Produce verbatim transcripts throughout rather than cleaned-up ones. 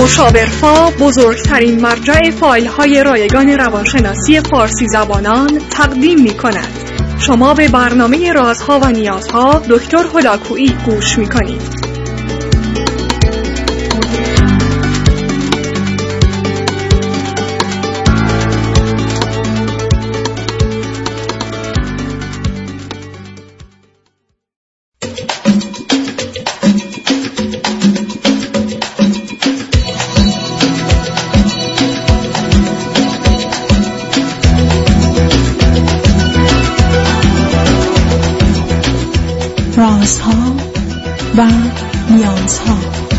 مشاورفا بزرگترین مرجع فایل های رایگان روانشناسی فارسی زبانان تقدیم می کند. شما به برنامه رازها و نیازها دکتر هلاکویی گوش می کنید. رازها و نیازها.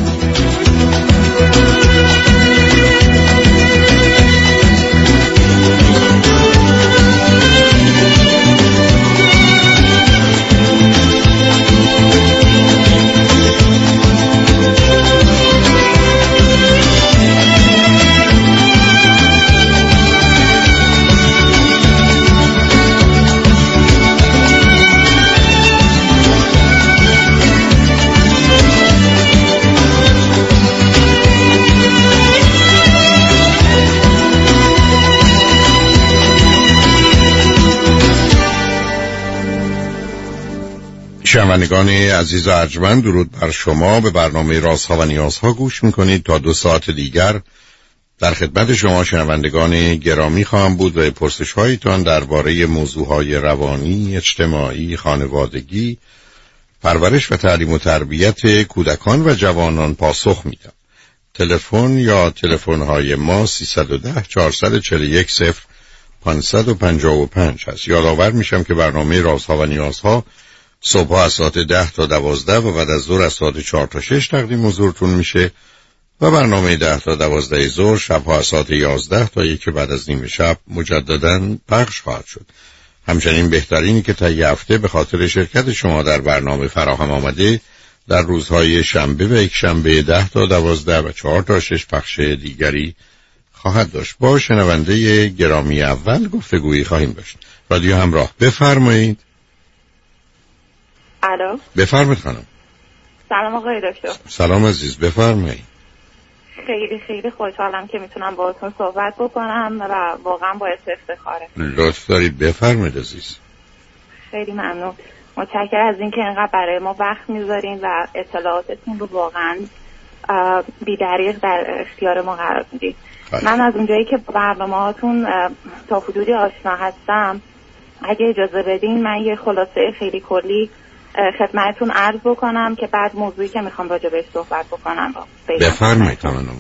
شنوندگان عزیز و ارجمند، درود بر شما. به برنامه رازها و نیازها گوش میکنید. تا دو ساعت دیگر در خدمت شما شنوندگان گرامی خواهم بود و پرسش هایتان درباره موضوعهای روانی، اجتماعی، خانوادگی، پرورش و تعلیم و تربیت کودکان و جوانان پاسخ میدم. تلفن یا تلفن های ما سیصد و ده چهارصد و چهل و یک صفر پانصد و پنجاه و پنج هست. یادآور میشم که برنامه رازها و نیازها صبح از ساعت ده تا دوازده و بعد از ظهر از ساعت چهار تا شش تقدیم حضورتون میشه و برنامه ده تا دوازده ظهر شبها از ساعت یازده تا یک بعد از نیم شب مجدداً پخش خواهد شد. همچنین بهترینی که تا یه هفته به خاطر شرکت شما در برنامه فراهم آمده در روزهای شنبه و یک شنبه ده تا دوازده و چهار تا شش پخش دیگری خواهد داشت. با شنونده گرامی اول گفتگویی خواهیم داشت. رادیو همراه، بفرمایید. الو، بفرمایید خانم. سلام آقای دکتر. سلام عزیز، بفرمایید. خیلی خیلی خوشحالم که میتونم باهاتون صحبت بکنم و واقعا باعث افتخاره. لطف دارید، بفرمایید عزیز. خیلی ممنون، متشکرم از اینکه اینقدر برای ما وقت میذارین و اطلاعاتتون رو واقعا بی‌دریغ در اختیار ما قرار میدید. من از اونجایی که برنامه هاتون تا حدودی آشنا هستم، اگه اجازه بدین من یه خلاصه خیلی کلی خدمتتون عرض بکنم که بعد موضوعی که میخوام راجع بهش صحبت بکنم رو بفرمایید.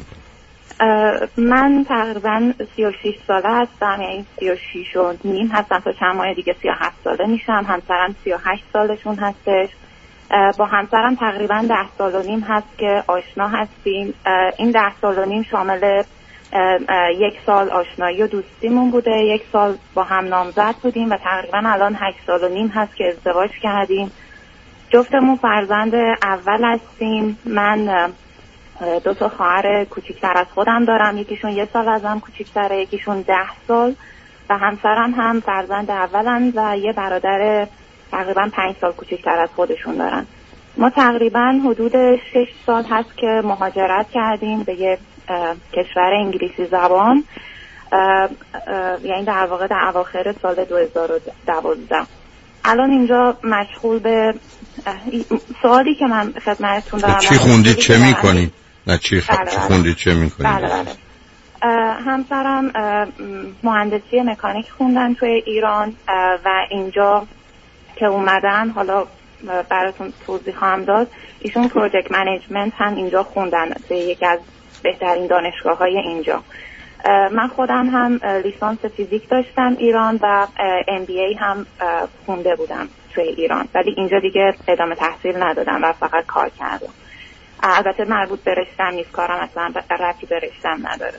من تقریبا سی و شش ساله هستم، یعنی سی و شش و نیم هستم، تا چند ماه دیگه سی و هفت ساله میشم. همسرم سی و هشت سالشون هستش. با همسرم تقریبا ده سال و نیم هست که آشنا هستیم. این ده سال و نیم شامل یک سال آشنایی و دوستیمون بوده، یک سال با هم نامزد بودیم و تقریبا الان هشت سال و نیم هست که ازدواج کردیم. جفتمون فرزند اول هستیم. من دو تا خواهر کوچیکتر از خودم دارم، یکیشون یه سال ازم کوچیکتره، یکیشون ده سال و همسرم هم فرزند اولن و یه برادر تقریبا پنج سال کوچیکتر از خودشون دارن. ما تقریبا حدود شش سال هست که مهاجرت کردیم به یه کشور انگلیسی زبان، یعنی در واقع در اواخر سال دو هزار و دوازده. الان اینجا مشغول به سوالی که من خدمتتون دارم، چی خوندید چه میکنید؟ نه چی خوندید چه میکنید؟ بله بله. همسرم مهندسی مکانیک خوندن توی ایران و اینجا که اومدن، حالا براتون توضیح خواهم داد، ایشون پروژکت منیجمنت هم اینجا خوندن به یکی از بهترین دانشگاه های اینجا. من خودم هم لیسانس فیزیک داشتم ایران و ام بی ای هم خونده بودم توی ایران، ولی اینجا دیگه ادامه تحصیل ندادم و فقط کار کردم. البته مربوط به رشتم نیست، کارم اصلا ربطی به رشتم نداره.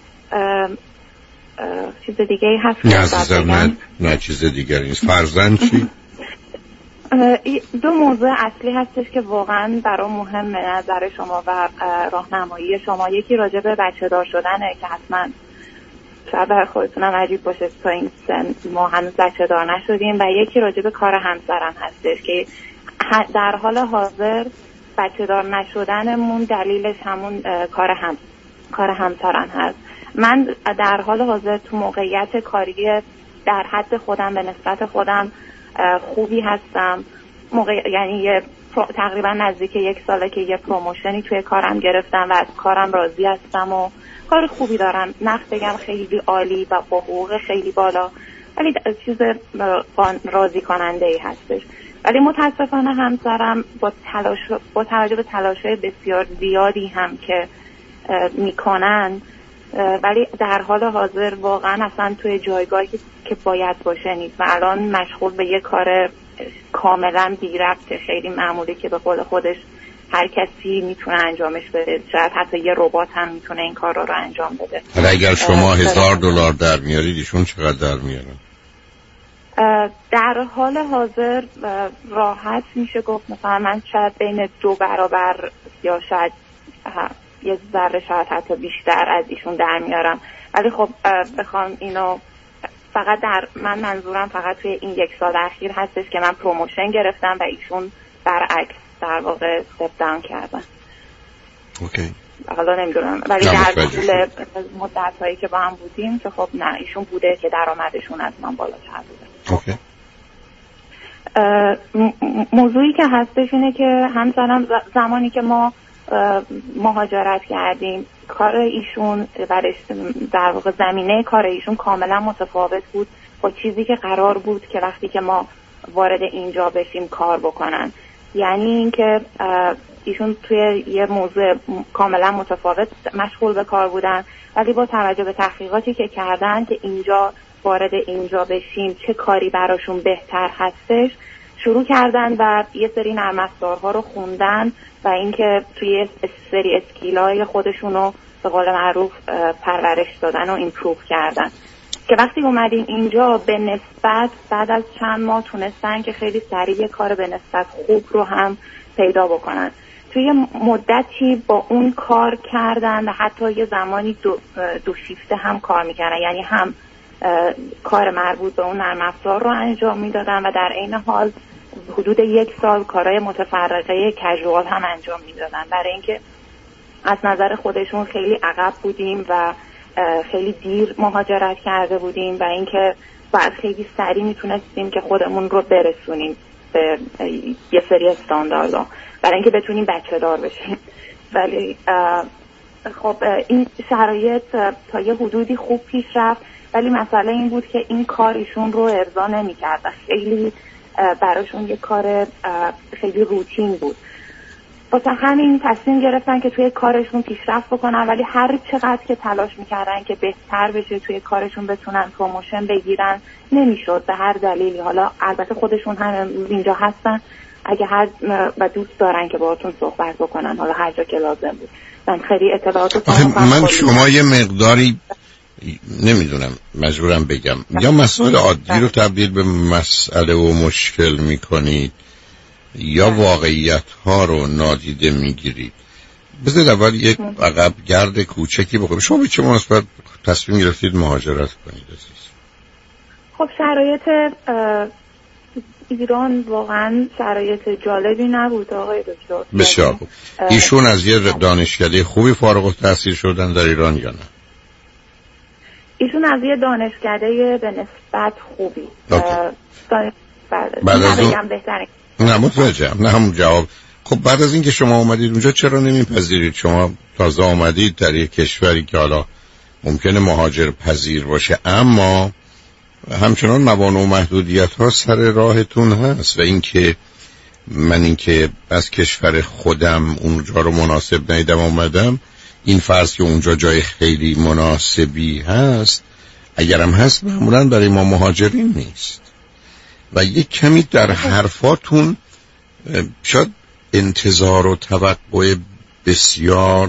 چیز دیگه ای هست؟ نه عزیزم، نه نه چیز دیگری نیست. فرزند چی؟ دو موضوع اصلی هستش که واقعا برام مهمه نظر شما و راهنمایی شما. یکی راجع به بچه دار شدنه که حتما شاید برای خودتونم عجیب باشه تا این سن ما هنوز بچه دار نشدیم، و یکی راجع به کار همسرم هستش که در حال حاضر بچه دار نشدنمون دلیلش همون کار هم کار همسرم هست. من در حال حاضر تو موقعیت کاری در حد خودم به نسبت خودم خوبی هستم. موقع یعنی یه تقریبا نزدیک یک ساله که یه پروموشنی توی کارم گرفتم و از کارم راضی هستم و کار خوبی دارم. نخ بگم خیلی عالی و با حقوق خیلی بالا، ولی چیز راضی کننده ای هستش. ولی متاسفانه همسرم با تلاش با توجه به تلاش‌های بسیار زیادی هم که میکنن، ولی در حال حاضر واقعا اصلا توی جایگاهی که باید باشه نیست و الان مشغول به یه کار کاملا بی ربط خیلی معمولی که به قول خودش هر کسی میتونه انجامش بده، شاید حتی یه ربات هم میتونه این کار رو, رو انجام بده. حالا اگر شما هزار دلار در میارید ایشون چقدر در میارن؟ در حال حاضر راحت میشه گفت مثلا من شاید بین دو برابر یا شاید یه ذره شاید حتی بیشتر از ایشون در میارم. ولی خب بخوام اینو فقط در من منظورم فقط توی این یک سال اخیر هستش که من پروموشن گرفتم و ایشون برعکس در واقع استپ داون کردن. اوکی. حالا نمیدونم ولی در طول مدت هایی که با هم بودیم که خب نه ایشون بوده که درآمدشون از من بالاتر بوده. اوکی. موضوعی که هستش اینه که همسرم زمانی که ما مهاجرت کردیم کار ایشون در واقع زمینه کار ایشون کاملا متفاوت بود با چیزی که قرار بود که وقتی که ما وارد اینجا بشیم کار بکنن. یعنی اینکه ایشون توی یه موضوع کاملا متفاوت مشغول به کار بودن، ولی با توجه به تحقیقاتی که کردن که اینجا وارد اینجا بشیم چه کاری براشون بهتر هستش شروع کردن و یه سری نرم افزارها رو خوندن و اینکه توی سری اسکیلای خودشونو به قول معروف پرورش دادن و ایمپروو کردن که وقتی اومدیم اینجا به نسبت بعد از چند ماه تونستن که خیلی سریع کار به نسبت خوب رو هم پیدا بکنن. توی مدتی با اون کار کردن و حتی یه زمانی دو, دو شیفته هم کار میکردن، یعنی هم کار مربوط به اون نرم افزار رو انجام میدادن و در عین حال حدود یک سال کارهای متفرقه کژوال هم انجام میدادن. برای اینکه از نظر خودشون خیلی عقب بودیم و خیلی دیر مهاجرت کرده بودیم و اینکه بعد خیلی سریع میتونستیم که خودمون رو برسونیم به یه سری استانداردها برای اینکه بتونیم بچه دار بشیم. ولی خب این شرایط تا یه حدودی خوب پیش رفت، ولی مسئله این بود که این کار ایشون رو ارضا نمی‌کرد. خیلی براشون یه کار خیلی روتین بود. واسه همین تصمیم گرفتن که توی کارشون پیشرفت بکنن، ولی هر چقدر که تلاش میکردن که بهتر بشه توی کارشون بتونن پروموشن بگیرن نمیشد به هر دلیلی. حالا البته خودشون هم اینجا هستن اگه هر و دوست دارن که باهاتون صحبت بکنن حالا هر جا که لازم بود. من خیلی اطلاعات من شما یه مقداری نمیدونم مجبورم بگم یا مسائل عادی رو تبدیل به مسئله و مشکل میکنید یا واقعیت ها رو نادیده میگیرید. بذارید اول یک عقب گرد کوچکی بخورید. شما به چه مناسبت تصمیم گرفتید مهاجرت کنید عزیز؟ خب شرایط ایران واقعا شرایط جالبی نبود آقای دکتر. بسیار خوب. ایشون از یه دانشکده خوبی فارغ التحصیل شدن در ایران یا نه؟ ایشون از یه دانشکده به نسبت خوبی دانش... بعد از اون بهتره. نه متوجهم. نه همون جواب. خب بعد از اینکه شما اومدید اونجا چرا نمیپذیرید؟ شما تازه آمدید در یک کشوری که حالا ممکنه مهاجر پذیر باشه اما همچنان موانع و محدودیت ها سر راهتون هست و اینکه من اینکه از کشور خودم اونجا رو مناسب ندیدم آمدم، این فرض که اونجا جای خیلی مناسبی هست اگرم هست معمولا برای ما مهاجرین نیست و یک کمی در حرفاتون شاید انتظار و توقع بسیار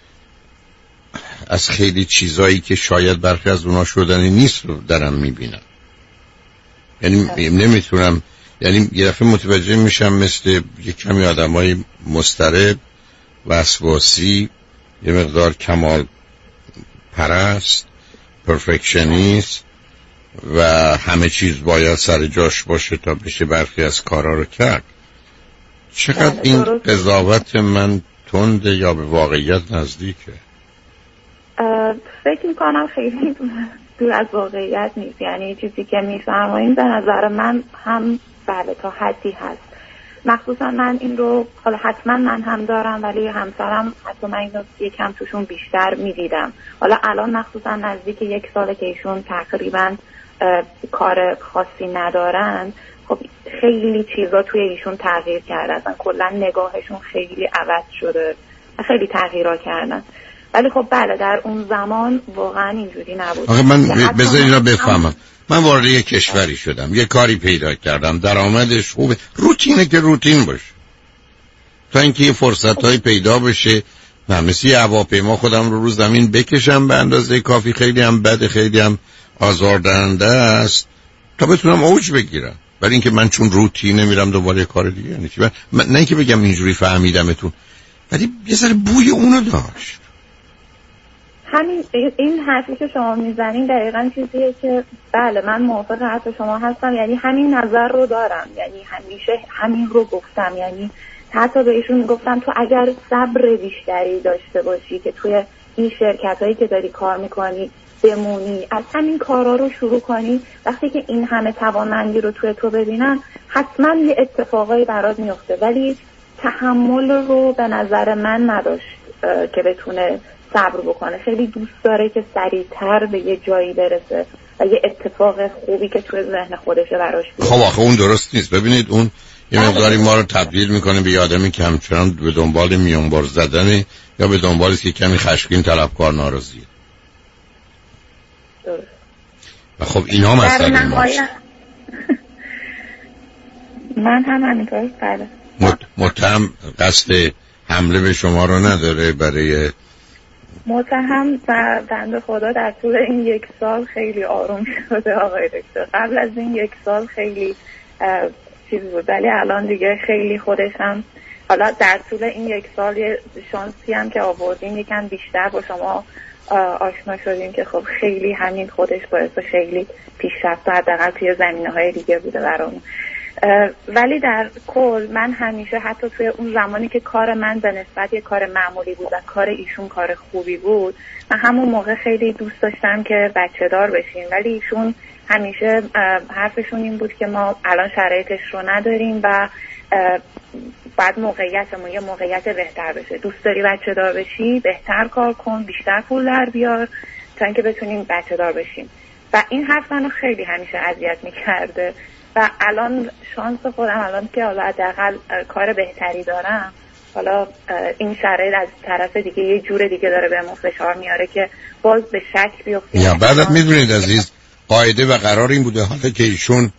از خیلی چیزایی که شاید برخی از اونا شدنی نیست رو درم میبینم. یعنی نمیتونم، یعنی یه دفعه متوجه میشم مثل یک کمی آدمای مضطرب وسواسی، یه مقدار کمال پرست، پرفکشنیست و همه چیز باید سر جاش باشه تا بشه برخی از کارا رو کرد. چقدر این قضاوت من تنده یا به واقعیت نزدیکه؟ فکر میکنم خیلی دور از واقعیت نیست، یعنی چیزی که میفرمایید به نظر من هم بله تا حدی هست. مخصوصا من این رو حالا حتما من هم دارم، ولی همسرم حتی من اینو یکم توشون بیشتر میدیدم. حالا الان مخصوصا نزدیک یک ساله که ایشون تقریبا کار خاصی ندارن، خب خیلی چیزا توی ایشون تغییر کرده، اصلا کلا نگاهشون خیلی عوض شده، خیلی تغییرا کردن. ولی خب بله در اون زمان واقعا اینجوری نبود. آخه من بذارید را بفهمم، من وارد یک کشوری شدم، یه کاری پیدا کردم، درآمدش خوبه، روتینه که روتین باشه، تا اینکه یه فرصت‌های پیدا بشه من مثل یه هواپیما خودم رو رو زمین بکشم به اندازه کافی، خیلی هم بده، خیلی هم آزاردهنده است تا بتونم اوج بگیرم. ولی اینکه من چون روتینه میرم دوباره یه کار دیگه، یعنی من, من نه اینکه بگم اینجوری فهمیدمتون، ولی یه ذره بوی اونو داشت. همین این حرفی که شما میزنین دقیقاً چیزیه که بله من موافق حرف شما هستم، یعنی همین نظر رو دارم، یعنی همیشه همین رو گفتم، یعنی حتی بهشون گفتم تو اگر صبر بیشتری داشته باشی که توی این شرکتایی که داری کار میکنی بمونی، از همین کارا رو شروع کنی، وقتی که این همه توانمندی رو توی تو ببینن حتما یه اتفاقایی برات میفته. ولی تحمل رو به نظر من نداشت که بتونه صبر بکنه، خیلی دوست داره که سریعتر به یه جایی برسه و یه اتفاق خوبی که توی ذهن خودشه براش بیاد. خب آخه اون درست نیست. ببینید اون یه مقداری ما رو تبدیل میکنه به آدمی که همچنان به دنبال میانبر زدنه یا به دنبالی که کمی خشمگین، طلبکار، ناراضیه. درست. و خب اینا مسئله ماست. من هم همینطور بله. متهم قصد حمله به شما رو نداره؟ برای متهم و بنده خدا در طول این یک سال خیلی آروم شده آقای دکتر. قبل از این یک سال خیلی چیز بود، ولی الان دیگه خیلی خودش هم، حالا در طول این یک سال یه شانسی هم که آوردیم یکم بیشتر با شما آشنا شدیم که خب خیلی همین خودش باعث خیلی پیشرفت و حداقل توی زمینه‌های دیگه بوده برامون. ولی در کل من همیشه حتی توی اون زمانی که کار من به نسبت یه کار معمولی بود و کار ایشون کار خوبی بود، من همون موقع خیلی دوست داشتم که بچه دار بشیم، ولی ایشون همیشه حرفشون این بود که ما الان شرایطش رو نداریم و بعد موقعیتمون یه موقعیت بهتر بشه، دوست داری بچه دار بشی بهتر کار کن، بیشتر پول در بیار تا اینکه بتونیم بچه دار بشیم. و این حرف منو خیلی همیشه اذیت می‌کرده و الان شانس خودم الان که حالا حداقل کار بهتری دارم، حالا این شرایط از طرف دیگه یه جور دیگه داره بهمون فشار میاره که باز به شک بیفتیم. یا بعدت میدونید عزیز، قاعده و قرار این بوده حالا که ایشون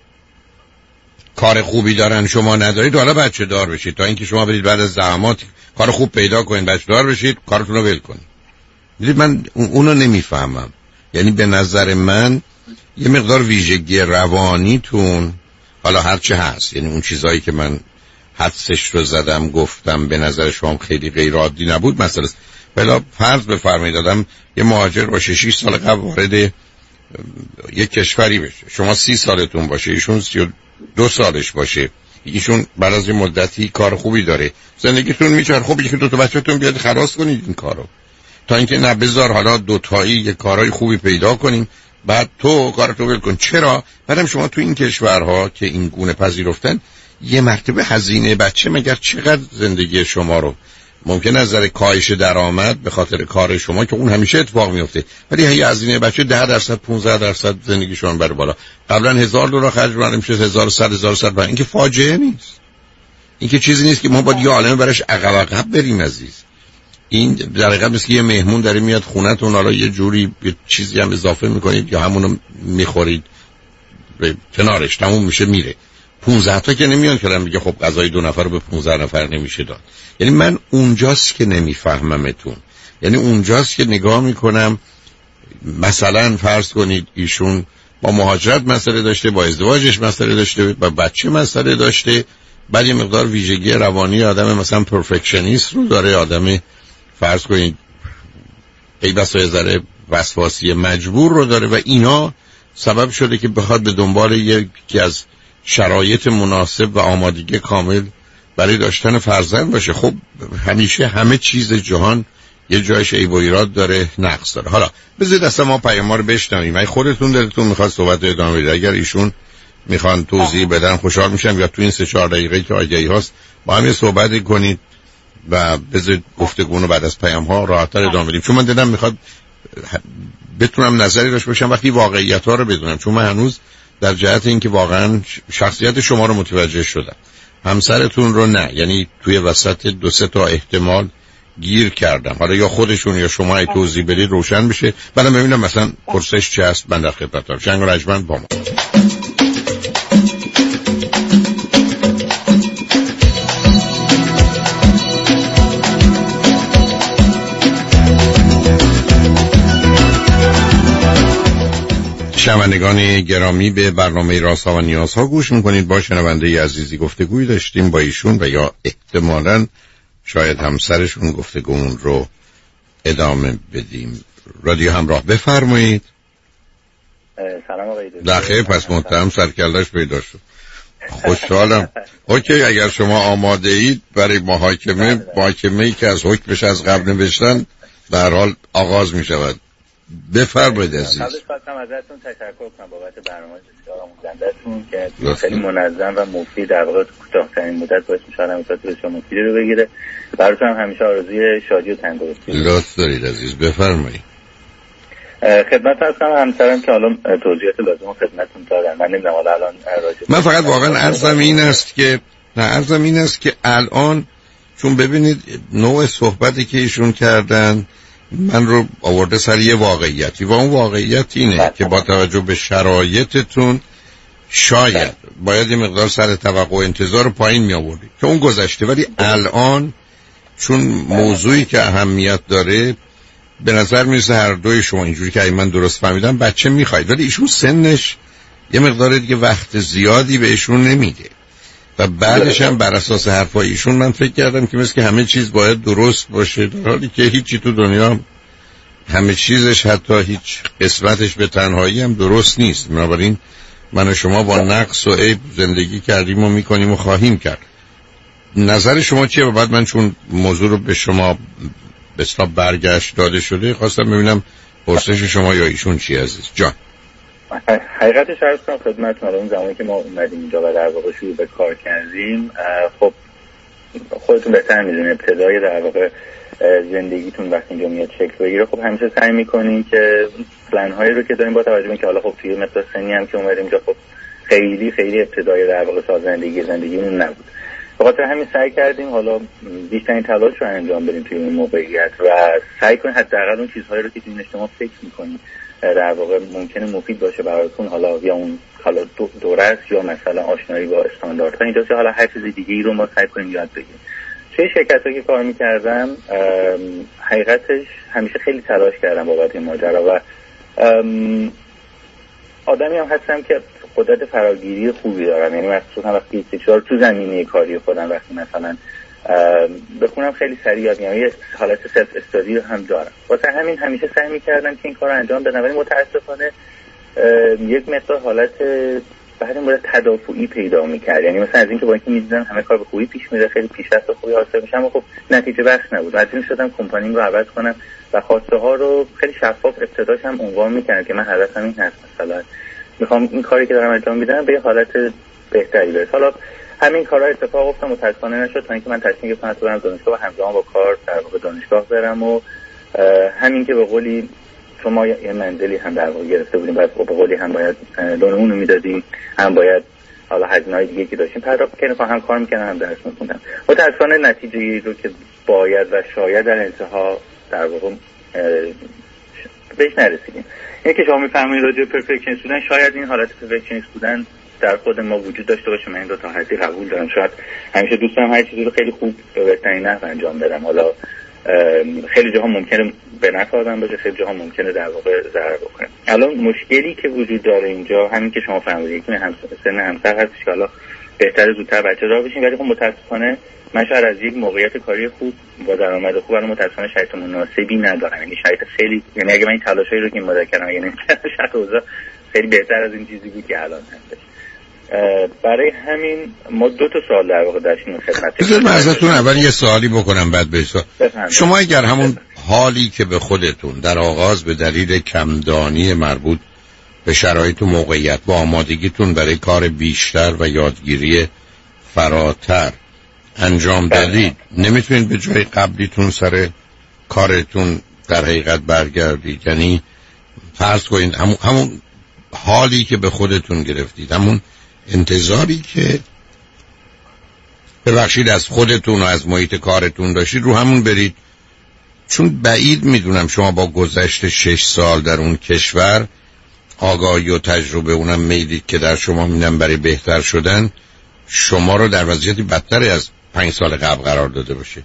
کار خوبی دارن شما ندارید، حالا بچه دار بشید تا اینکه شما برید بعد از زحمات کار خوب پیدا کنید بچه دار بشید، کارتون رو ول کنید. میدونید من اونو نمیفهمم. یعنی به نظر من یه مقدار ویژگی روانیتون، حالا هرچه هست، یعنی اون چیزایی که من حدسش رو زدم گفتم به نظر شما خیلی غیر عادی نبود مثلا، بلا فرض بفرمایید آدم یه مهاجر باشه شش سال قبل وارد یک کشوری بشه، شما سی سالتون باشه ایشون سی و دو سالش باشه، ایشون بعد از یه مدتی کار خوبی داره، زندگیتون میچرخه، خب یکی دو تا بچه‌تون بیاد خلاص کنید این کارو، تا اینکه نه بذار حالا دو تایی یه کارهای خوبی پیدا کنیم بعد تو کارتو ول کن. چرا؟ بعدم شما تو این کشورها که این گونه پذیرفتن یه مرتبه هزینه بچه مگر چقدر زندگی شما رو ممکن از نظر کاهش درآمد به خاطر کار شما که اون همیشه اتفاق میفته، ولی هی هزینه بچه ده درصد پانزده درصد زندگی شما بره بالا. قبلا هزار دلار خرج می‌کردیم میشه هزار و صد هزار و صد. این که فاجعه نیست، این که چیزی نیست که ما باید یه عالمه براش عقب عقب بریم عزیز. این در حقیقت مثل یه مهمون داره میاد خونه‌تون، حالا یه جوری یه چیزی هم اضافه میکنید یا همونو میخورید به کنارش تموم میشه میره. پانزده تا که نمیان که میگه خب غذای دو نفر رو به پانزده نفر نمیشه داد. یعنی من اونجاست که نمیفهممتون، یعنی اونجاست که نگاه میکنم مثلا فرض کنید ایشون با مهاجرت مسئله داشته، با ازدواجش مسئله داشته، با بچه مسئله داشته، بعد یه مقدار ویژگی روانی آدم مثلا پرفکشنیست رو داره، آدم فرض کنید ای بسا یه ذره وسواسی مجبور رو داره و اینا سبب شده که بخواد به دنبال یکی از شرایط مناسب و آمادگی کامل برای داشتن فرزند باشه. خب همیشه همه چیز جهان یه جایش عیب و ایراد داره، نقص داره. حالا بذارید اصلا ما پیام رو بشنویم. اگه خودتون دلتون میخواد صحبت ادامه بدید، اگر ایشون میخوان توضیح بدن خوشحال میشم، یا تو این سه چهار دقیقه که آگهی هاست با هم یه صحبت کنید و بذارید گفتگو رو بعد از پیام ها راحت‌تر ادامه بدیم. چون من دلم میخواد بتونم نظری داشته باشم وقتی واقعیت ها رو بدونم، چون من هنوز در جهت اینکه واقعا شخصیت شما رو متوجه شدم، همسرتون رو نه. یعنی توی وسط دو سه تا احتمال گیر کردم. حالا یا خودشون یا شما ای توضیح بدید روشن بشه، بعدم ببینم مثلا پرسش چه هست. من در خدمتم. شنگ و رجمن با ما. شنوندگان گرامی، به برنامه رازها و نیازها گوش میکنید. با شنونده عزیزی گفتگوی داشتیم با ایشون و یا احتمالاً شاید همسرشون گفتگومون رو ادامه بدیم. رادیو همراه، بفرمایید. سلام آقای دکتر. دخیه پس محترم سرکلش پیدا شد. خوشحالم. اوکی، اگر شما آماده اید برای محاکمه، محاکمه‌ای که از حکمش از قبل نوشتن در حال آغاز می شود. بفرمایید عزیز. قبلش خواستم ازتون تشکر کنم بابت برنامه بسیار آموزنده‌تون که خیلی منظم و مفید، در واقع کوتاه‌ترین مدت باعث می‌شه آدم اطلاعات بسیار مفیدی رو بگیره. براتون هم همیشه آرزوی شادی و تندرستی. لطف دارید عزیز، بفرمایید. خدمت هستم. همسرم که الان توضیحات لازم رو خدمتتون دادن. من نمی‌دونم الان راجع من فقط واقعا عرضم این است که نه عرضم این است که الان چون ببینید نوع صحبتی که ایشون کردن من رو آورده سر یه واقعیتی و اون واقعیت اینه بله. که با توجه به شرایطتون شاید باید یه مقدار سر توقع و انتظار پایین می آوردید که اون گذشته، ولی الان چون موضوعی که اهمیت داره به نظر میرسه هر دوی شما اینجوری که من درست فهمیدم بچه میخواید، ولی ایشون سنش یه مقدار دیگه وقت زیادی به ایشون نمیده و بعدش هم بر اساس حرفای ایشون من فکر کردم که مثل که همه چیز باید درست باشه، در حالی که هیچی تو دنیا همه چیزش حتی هیچ قسمتش به تنهایی هم درست نیست. بنابراین من و شما با نقص و عیب زندگی کردیم و میکنیم و خواهیم کرد. نظر شما چیه؟ و بعد من چون موضوع رو به شما به اصطلاح برگشت داده شده خواستم ببینم پرسش شما یا ایشون چی عزیز جان. حقیقتش عرض کنم خدمتتون، اون زمانی که ما اومدیم اینجا و در واقع شروع به کار کردیم، خب خودتون بهتر میدونید ابتدای در واقع زندگیتون وقتی اینجا میاد شکل بگیره، خب همیشه سعی میکنین که پلن هایی رو که داریم با توجه به اینکه حالا خب توی مثل سنی هم که اومدیم اینجا خب خیلی خیلی ابتدای در واقع سازندگی زندگیمون نبود، به خاطر همین سعی کردیم حالا بیشترین تلاش رو انجام بدیم توی این موقعیت و سعی کنیم حداقل اون چیزهایی رو که توی شما فکر میکنید در واقع ممکنه مفید باشه براتون، حالا یا اون حالا دوره است یا مثلا آشنایی با استانداردها اینجاست، یا حالا هر چیز دیگه ای رو ما سعی کنیم یاد بگیریم. توی شرکت‌هایی که کار می‌کردم حقیقتش همیشه خیلی تلاش کردم بابت این ماجرا و آدمی هم هستم که قدرت فراگیری خوبی دارم، یعنی مثلا وقتی چیزا رو تو زمینه کاری خودم وقتی مثلا بخونم خیلی سریع یاد میگیرم، یه حالت سلف استادی رو هم دارم. واسه همین همیشه سعی می‌کردم که این کارو انجام بدم، ولی متأسفانه یک مقدار حالت بعد مورد تدافعی پیدا می‌کرد، یعنی مثلا از اینکه با اینکه می‌دیدم همه کار به خوبی پیش میره، خیلی پیشرفت خوبی حاصل میشه، اما خب نتیجه بخش نبود. مجبور شدم کمپانیم رو عوض کنم و خواسته ها رو خیلی شفاف ابتداش هم عنوان می‌کردم که من هدفم این هست، مثلا می‌خوام این کاری که دارم انجام میدم به حالت بهتری برسه. حالا همین کارا اتفاق افتاد، متأسفانه نشد تا اینکه من تصمیم گرفتم برم دانشگاه و همزمان با کار در واقع دانشگاه برم و همین که به قولی شما یه منزلی هم در واقع گرفته بودیم، بعد به قولی هم باید لون رو میدادیم، هم باید حالا هزینه‌های دیگه که داشتیم پرداخت کنیم، هم کار می‌کردم هم درس می‌خوندم. متأسفانه نتیجه‌ای رو که باید و شاید در انتها در واقع بهش نرسیدیم. اینه که شما می‌فهمید راجع به پرفکشنیست بودن، شاید این حالت پرفکشنیست بودن در خود ما وجود داشته باشه. من این دو تا حدی قبول دارم، شاید همیشه دوست دارم هر چیزی رو خیلی خوب به بهترین نحو انجام بدم. حالا خیلی جاها ممکنه به نفع آدم باشه، خیلی جاها ممکنه در واقع ضرر بکنه. الان مشکلی که وجود داره اینجا همین که شما فهمیدید که همسر سن همسر هست که حالا بهتره زودتر بچه دار بشین، ولی خب متاسفانه من شاید از یک موقعیت کاری خوب با درآمد خوب الان متاسفانه شرایط مناسبی ندارم. یعنی شرایط خیلی، یعنی اگه من این تلاشایی رو که مدت کردم یعنی شرایط اوضاع خیلی بهتر از این چیزی بود که الان هست. برای همین ما دو تا سوال در واقع داشتیم خدمت. بذارید من ازتون اول یه سوالی بکنم بعد به سوال. شما اگر همون حالی که به خودتون در آغاز به دلیل کمدانی مربوط به شرایط و موقعیت و آمادگیتون برای کار بیشتر و یادگیری فراتر انجام دادید، نمیتونید به جای قبلیتون سر کارتون در حقیقت برگردید؟ یعنی فرض کنید همون, همون حالی که به خودتون گرفتید، همون انتظاری که ببخشید از خودتون و از محیط کارتون داشتید، رو همون برید. چون بعید میدونم شما با گذشت شش سال در اون کشور آگاهی و تجربه، اونم میدید که در شما میدن برای بهتر شدن، شما رو در وضعیتی بدتری از پنج سال قبل قرار داده باشه.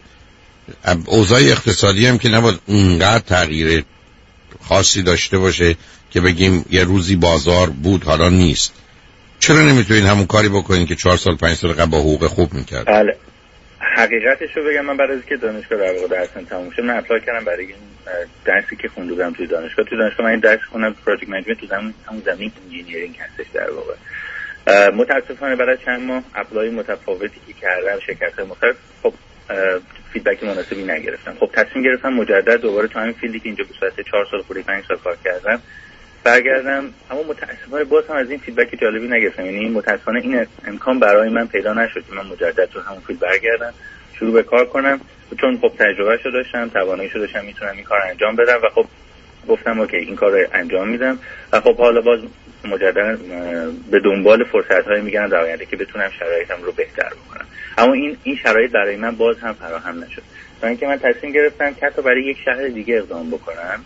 اوضاع اقتصادی هم که نباید اونقدر تغییر خاصی داشته باشه که بگیم یه روزی بازار بود حالا نیست. چرا نمیتونین همون کاری بکنین که چهار سال پنج سال قبل با حقوق خوب میکرد؟ بله، حقیقتش رو بگم، من بعد از که دانشگاه در واقع درسم تموم شد، من اپلای کردم برای این درسی که خونده بودم توی دانشگاه. توی دانشگاه من این درس خوندم، پروژکت منیجمنت، تو زمین همون زمین انجینیرینگ هستش در واقع. متاسفانه بعد از چند ماه اپلای متفاوتی که کردم شرکت‌های مختلف، خب فیدبک مناسبی نگرفتم. خب تصمیم گرفتم مجدد دوباره تو همین فیلدی که اینجا به صورت چهار سال خورده پنج سال کار کردم برگردم، اما متاسفانه باز هم از این فیدبک جالبی نگرفتم. یعنی متاسفانه این امکان برای من پیدا نشد که من مجدد تو همون فیلد برگردم شروع به کار کنم، چون خب تجربهشو داشتم، تواناییشو داشتم، میتونم این کار انجام بدم و خب گفتم اوکی این کار رو انجام میدم و خب حالا باز مجددا به دنبال فرصت‌های میگردم در آینده که بتونم شرایطم رو بهتر بکنم. اما این این شرایط برای من باز هم فراهم نشد. تا اینکه من تصمیم گرفتم که حتی برای یک شهر دیگه اقدام بکنم.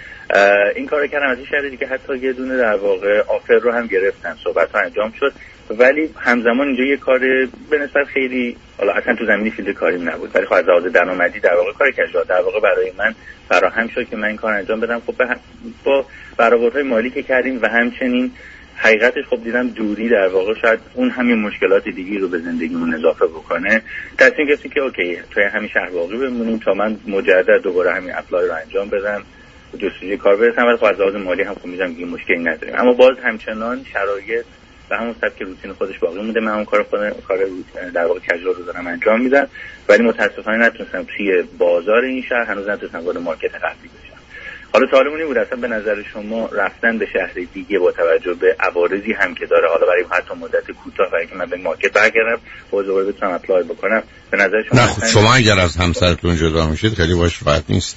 این کارو کردم، از این شهر دیگه حتی یه دونه در واقع آفر رو هم گرفتم، صحبت‌ها انجام شد، ولی همزمان اینجا یه کار به نسبت خیلی، حالا اصلا تو زمینی فیلد کاریم نبود، ولی خب از لحاظ درآمدی در واقع کاری که در واقع برای من فراهم شد که من این کار انجام بدم. خب با برآوردهای مالی که کردیم و همچنین حقیقتش خب دیدم دوری در واقع شاید اون همین مشکلات دیگی رو به زندگیمون اضافه بکنه. تصمیم گرفتیم که اوکی توی همین شهر باقی بمونیم تا من مجدد دوباره همین اپلای رو انجام بدم، جستجوی کار برسم، ولی خب از لحاظ مالی هم خب می‌ذارم که مشکلی نداریم. اما باز همچنان شرایط و همون سبک روتین خودش باقی مونده. من اون کار خودم کار در واقع کژوال رو دارم انجام میدم، ولی متاسفانه نتونستم توی بازار این شهر هنوز نتونستم وارد مارکت قبلی بشم. حالا سوالمون این بود اصلا به نظر شما رفتن به شهر دیگه با توجه به عوارضی هم که داره، حالا برای حتی مدت کوتاه برای که من به مارکت برگردم باز دوباره بتونم اپلای بکنم، به نظر شما نه خب شما اگر از همسرتون جدا میشید خیلی باش راحت نیست.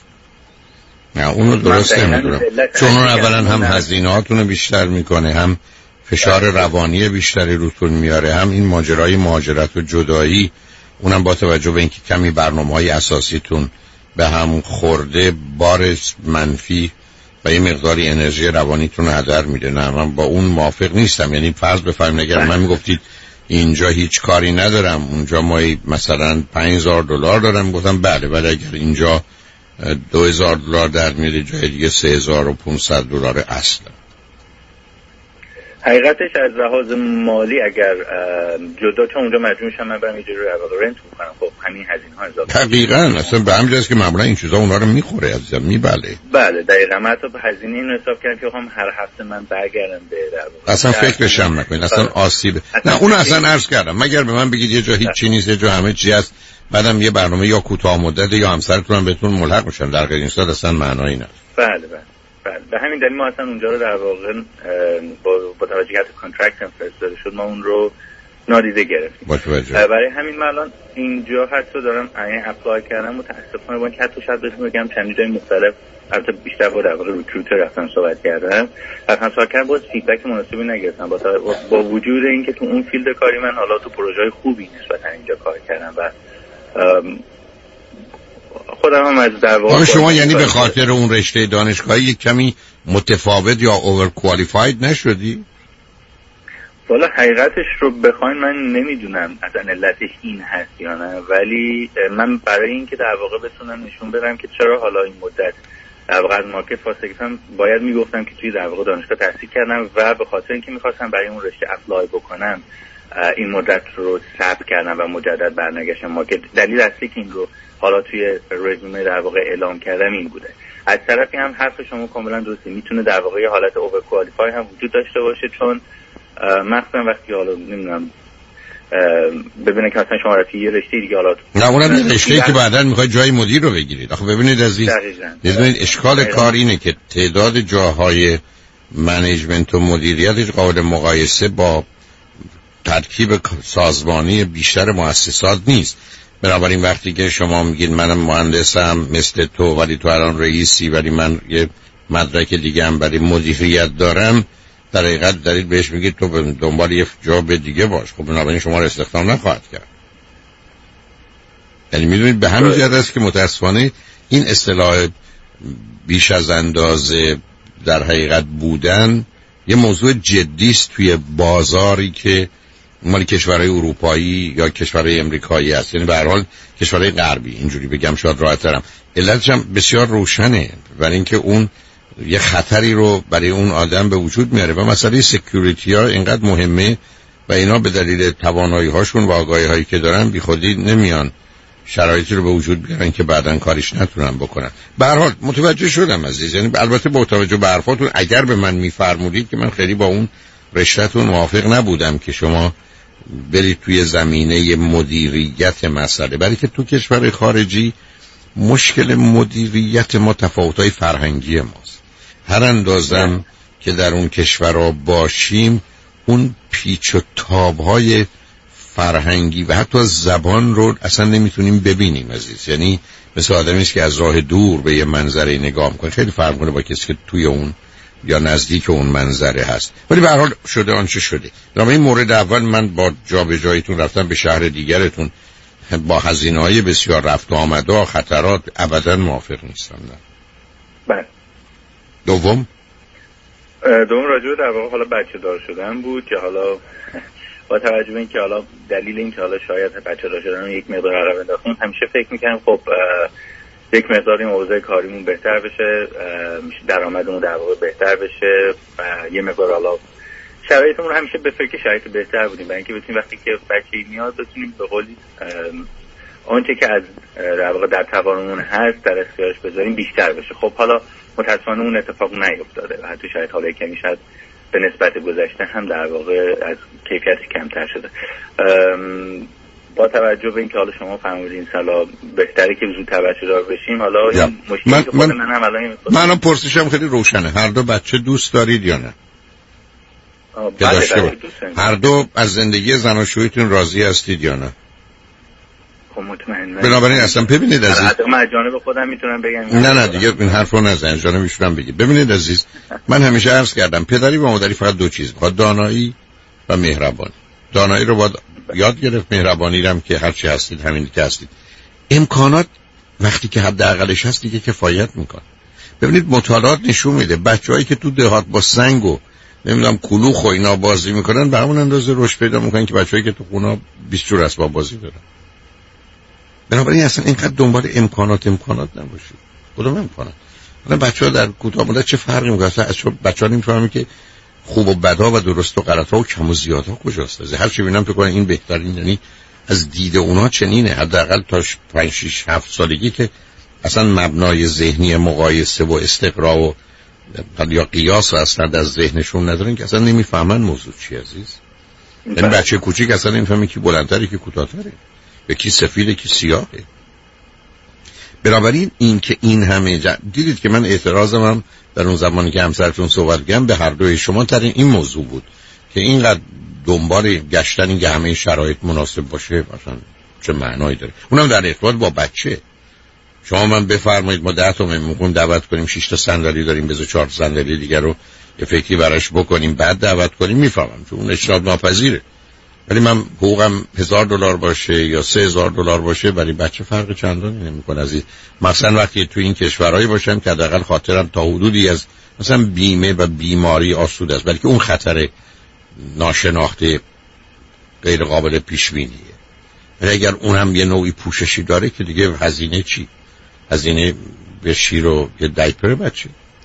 نه اونو درست نمیدونم، چون اون اولا هم هزینه‌هاتون رو بیشتر میکنه، هم فشار روانی بیشتری روتون میاره، هم این ماجرای مهاجرت و جدایی، اونم با توجه به اینکه کمی برنامه‌های اساسیتون به هم خورده بار منفی و یه مقداری انرژی روانیتون رو هدر میده. نه من با اون موافق نیستم. یعنی فرض بفرمایید اگر من میگفتید اینجا هیچ کاری ندارم، اونجا ما مثلا پنج هزار دلار دارم، گفتم بله، ولی اگر اینجا دو هزار دلار در میره جای دیگه سه هزار و پونصد دلار اصلا. حقیقتش از لحاظ مالی اگر جدا، چون اونجا مجبور میشم من برم یه جوری رو رنت بکنم، خب همین هزینه ها اضافه. دقیقاً اصلا به همین جاست که معمولا این چیزا اونها رو میخوره عزیزم، میبله. بله دقیقاً. من حتی هزینه اینو حساب کردم که بخوام هر هفته من برگردم به در واقع. اصلا فکرش هم نکنین، اصلا آسیب. نه اون اصلا عرض کردم مگر به من بگید یه جا هیچ چی نیست، یه جا همه چی هست، بعدم یه برنامه یا کوتاه مدت یا همسرتون هم بهتون ملحق میشن، در غیر این صورت اصلا معنایی نداره. بله بله. بله به همین دلیل ما اصلا اونجا رو در واقع با با توجه به کانترکت هم فرستاده شد ما اون رو نادیده گرفتیم. برای همین من الان اینجا حتی دارم این اپلای کردم، متاسفانه با اینکه حتی شاید بهتون بگم چند جای مختلف، البته بیشتر با در واقع ریکروتر رفتم صحبت کردم، رفتم صحبت کردم، باز فیدبک مناسبی نگرفتم با با وجود اینکه تو اون فیلد کاری من حالا تو پروژه‌های خوبی نسبتا اینجا کار کردم و خودم هم از در واقع شما یعنی به خاطر اون رشته دانشگاهی کمی متفاوت یا اوور کوالیفاید نشدی؟ والا حقیقتش رو بخواین من نمیدونم اصلا علتش این هست یا نه، ولی من برای اینکه در واقع بتونم نشون بدم که چرا حالا این مدت در واقع از مارکت فاصله گرفتم، باید میگفتم که توی در واقع دانشگاه تحصیل کردم و به خاطر اینکه میخواستم برای اون رشته اپلای بکنم این مدت رو صبر کردم و مجدد برنگشتم مارکت. دلیل اصلی که این رو حالا توی رزومه در واقع اعلام کردم این بوده. از طرفی هم حرف شما کاملا درسته، میتونه در واقع یه حالت اوور کوالیفای هم وجود داشته باشه، چون مثلا وقتی حالا نمیدونم ببینه که مثلا شما رفتی یه رشته دیگه، حالا نه اونم یه رشته که بعداً میخواید جای مدیر رو بگیرید. آخه ببینید عزیز، ببینید اشکال کار اینه که تعداد جاهای منیجمنت و مدیریتش قابل مقایسه با ترکیب سازمانی بیشتر مؤسسات نیست. بنابراین وقتی که شما میگید منم مهندسم مثل تو ولی تو الان رئیسی ولی من یه مدرک دیگه هم برای مدیریت دارم، در حقیقت دارید بهش میگید تو دنبال یه جاب دیگه باش. خب بنابراین شما رو استخدام نخواهد کرد. یعنی میدونید به همین جهت است که متاسفانه این اصطلاح بیش از اندازه در حقیقت بودن یه موضوع جدی است توی بازاری که مال کشورهای اروپایی یا کشورهای امریکایی است. یعنی به هر حال کشورهای غربی، اینجوری بگم شاید راحت‌ترم. علتش هم بسیار روشنه، برای اینکه اون یه خطری رو برای اون آدم به وجود میاره و مسئله سکیوریتی ها اینقدر مهمه و اینا به دلیل توانایی هاشون و آگاهی هایی که دارن بی خودی نمیان شرایطی رو به وجود بیارن که بعداً کاریش نتونن بکنن. به هر حال متوجه شدم عزیز، یعنی البته با توجه به حرفاتون اگر به من میفرمودید که من خیلی با اون رشته‌تون موافق نبودم که شما برید توی زمینه مدیریت مسئله، برای که تو کشور خارجی مشکل مدیریت ما تفاوت‌های فرهنگی ماست. هر اندازم که در اون کشورها باشیم اون پیچ و تاب‌های فرهنگی و حتی زبان رو اصلا نمیتونیم ببینیم عزیز. یعنی مثل آدمی است که از راه دور به یه منظره نگاه میکنه، خیلی فرق میکنه با کسی که توی اون یا نزدیک اون منظره هست. ولی به هر حال شده آنچه شده. در این مورد اول من با جابجاییتون رفتن به شهر دیگرتون با هزینه‌های بسیار رفت و آمده و خطرات ابدا موافق نیستم. نه. بله. دوم دوم راجع در واقع حالا بچه دار شدن بود که حالا با توجه به اینکه حالا دلیل این که حالا شاید بچه دار شدن رو یک مقدار عقب انداختیم، همیشه فکر می‌کردم خب یک مقدار این اوضاع کاریمون بهتر بشه، درآمدمون در واقع بهتر بشه و یه مقدار حالا شرایطمون همیشه به فکر شرایط بهتر بودیم برای اینکه بتونیم وقتی که بچه‌ای میاد بتونیم به قولی آنچه که از در واقع در توانمون هست در اختیارش بذاریم بیشتر بشه. خب حالا متأسفانه اون اتفاق نیفتاده و حتی شاید حالا کمی شاید به نسبت گذشته هم در واقع از کیفیت کمتر شده. با توجه به اینکه حالا شما فرمودین سالا بهتره که زودتر بچه دار بشیم، حالا این مشکلی من که خود من هم الان منم پرسشم خیلی روشنه. هر دو بچه دوست دارید یا نه؟ بله بله هر دو از زندگی زناشوییتون راضی هستید یا نه؟ خب مطمئنم. بنابراین اصلا ببینید عزیز، حتی من از جانب خودم میتونم بگم نه نه دیگه این حرفو نزن، جانب میشونم بگید. ببینید عزیز، من همیشه عرض کردم پدری و مادری فقط دو چیز میخواد، دانایی و مهربانی. دانایی رو باید یاد گرفت، مهربانی رو هم که هر چی هستید همین که هستید. امکانات وقتی که حداقلش هست دیگه کفایت میکنه. ببینید مطالعات نشون میده بچه‌هایی که تو دهات با سنگ و نمیدونم کلوخ و اینا بازی میکنن به همون اندازه رشد پیدا میکنن که بچه‌هایی که تو خونه بیست جور اسباب بازی دارن. بنابراین اصلا اینقدر دنبال امکانات امکانات نباشید. کدوم امکانات؟ حالا بچه‌ها در کوتاه مدت چه فرقی میکنه؟ اصلا بچه‌ها نمیفهمن که خوب و بدها و درست و غلط‌ها و کم و زیادها کجاست. از هر چی ببینم فکر کنم این بهترین، یعنی از دید اونا چنینه. حداقل تا پنج شش هفت سالگی که اصلا مبنای ذهنی مقایسه و استقرا و یا قیاس اصلا در ذهنشون ندارن که اصلا نمیفهمن موضوع چی عزیز. یعنی بچه کوچیک اصلا نمیفهمه کی بلندتره کی کوتاه‌تره، یا کی سفیده کی سیاهه. بنابراین این که این همه جا... دیدید که من اعتراضم هم در اون زمانی که همسرتون صحبت کردم به هر دوی شما تر این موضوع بود که اینقدر دنبال گشتن این که همه شرایط مناسب باشه مثلا چه معنایی داره. اونم در ارتباط با بچه. شما من بفرمایید ما ده تا مهمون دعوت کنیم، شش تا صندلی داریم، بذار چهار صندلی دیگر رو یه فکری براش بکنیم بعد دعوت کنیم، میفهمم چون اون اجتناب ناپذیره. ولی من حقوقم هزار دلار باشه یا سه هزار دلار باشه برای بچه فرق چندانی نمیکنه عزیز. مثلا وقتی تو این کشورهایی باشم که حداقل خاطرم تا حدودی از مثلا بیمه و بیماری آسوده است، بلکه اون خطر ناشناخته غیر قابل پیش بینیه. ولی اگر اونم یه نوعی پوششی داره که دیگه هزینه چی؟ هزینه به شیر و یه دایپر بچه.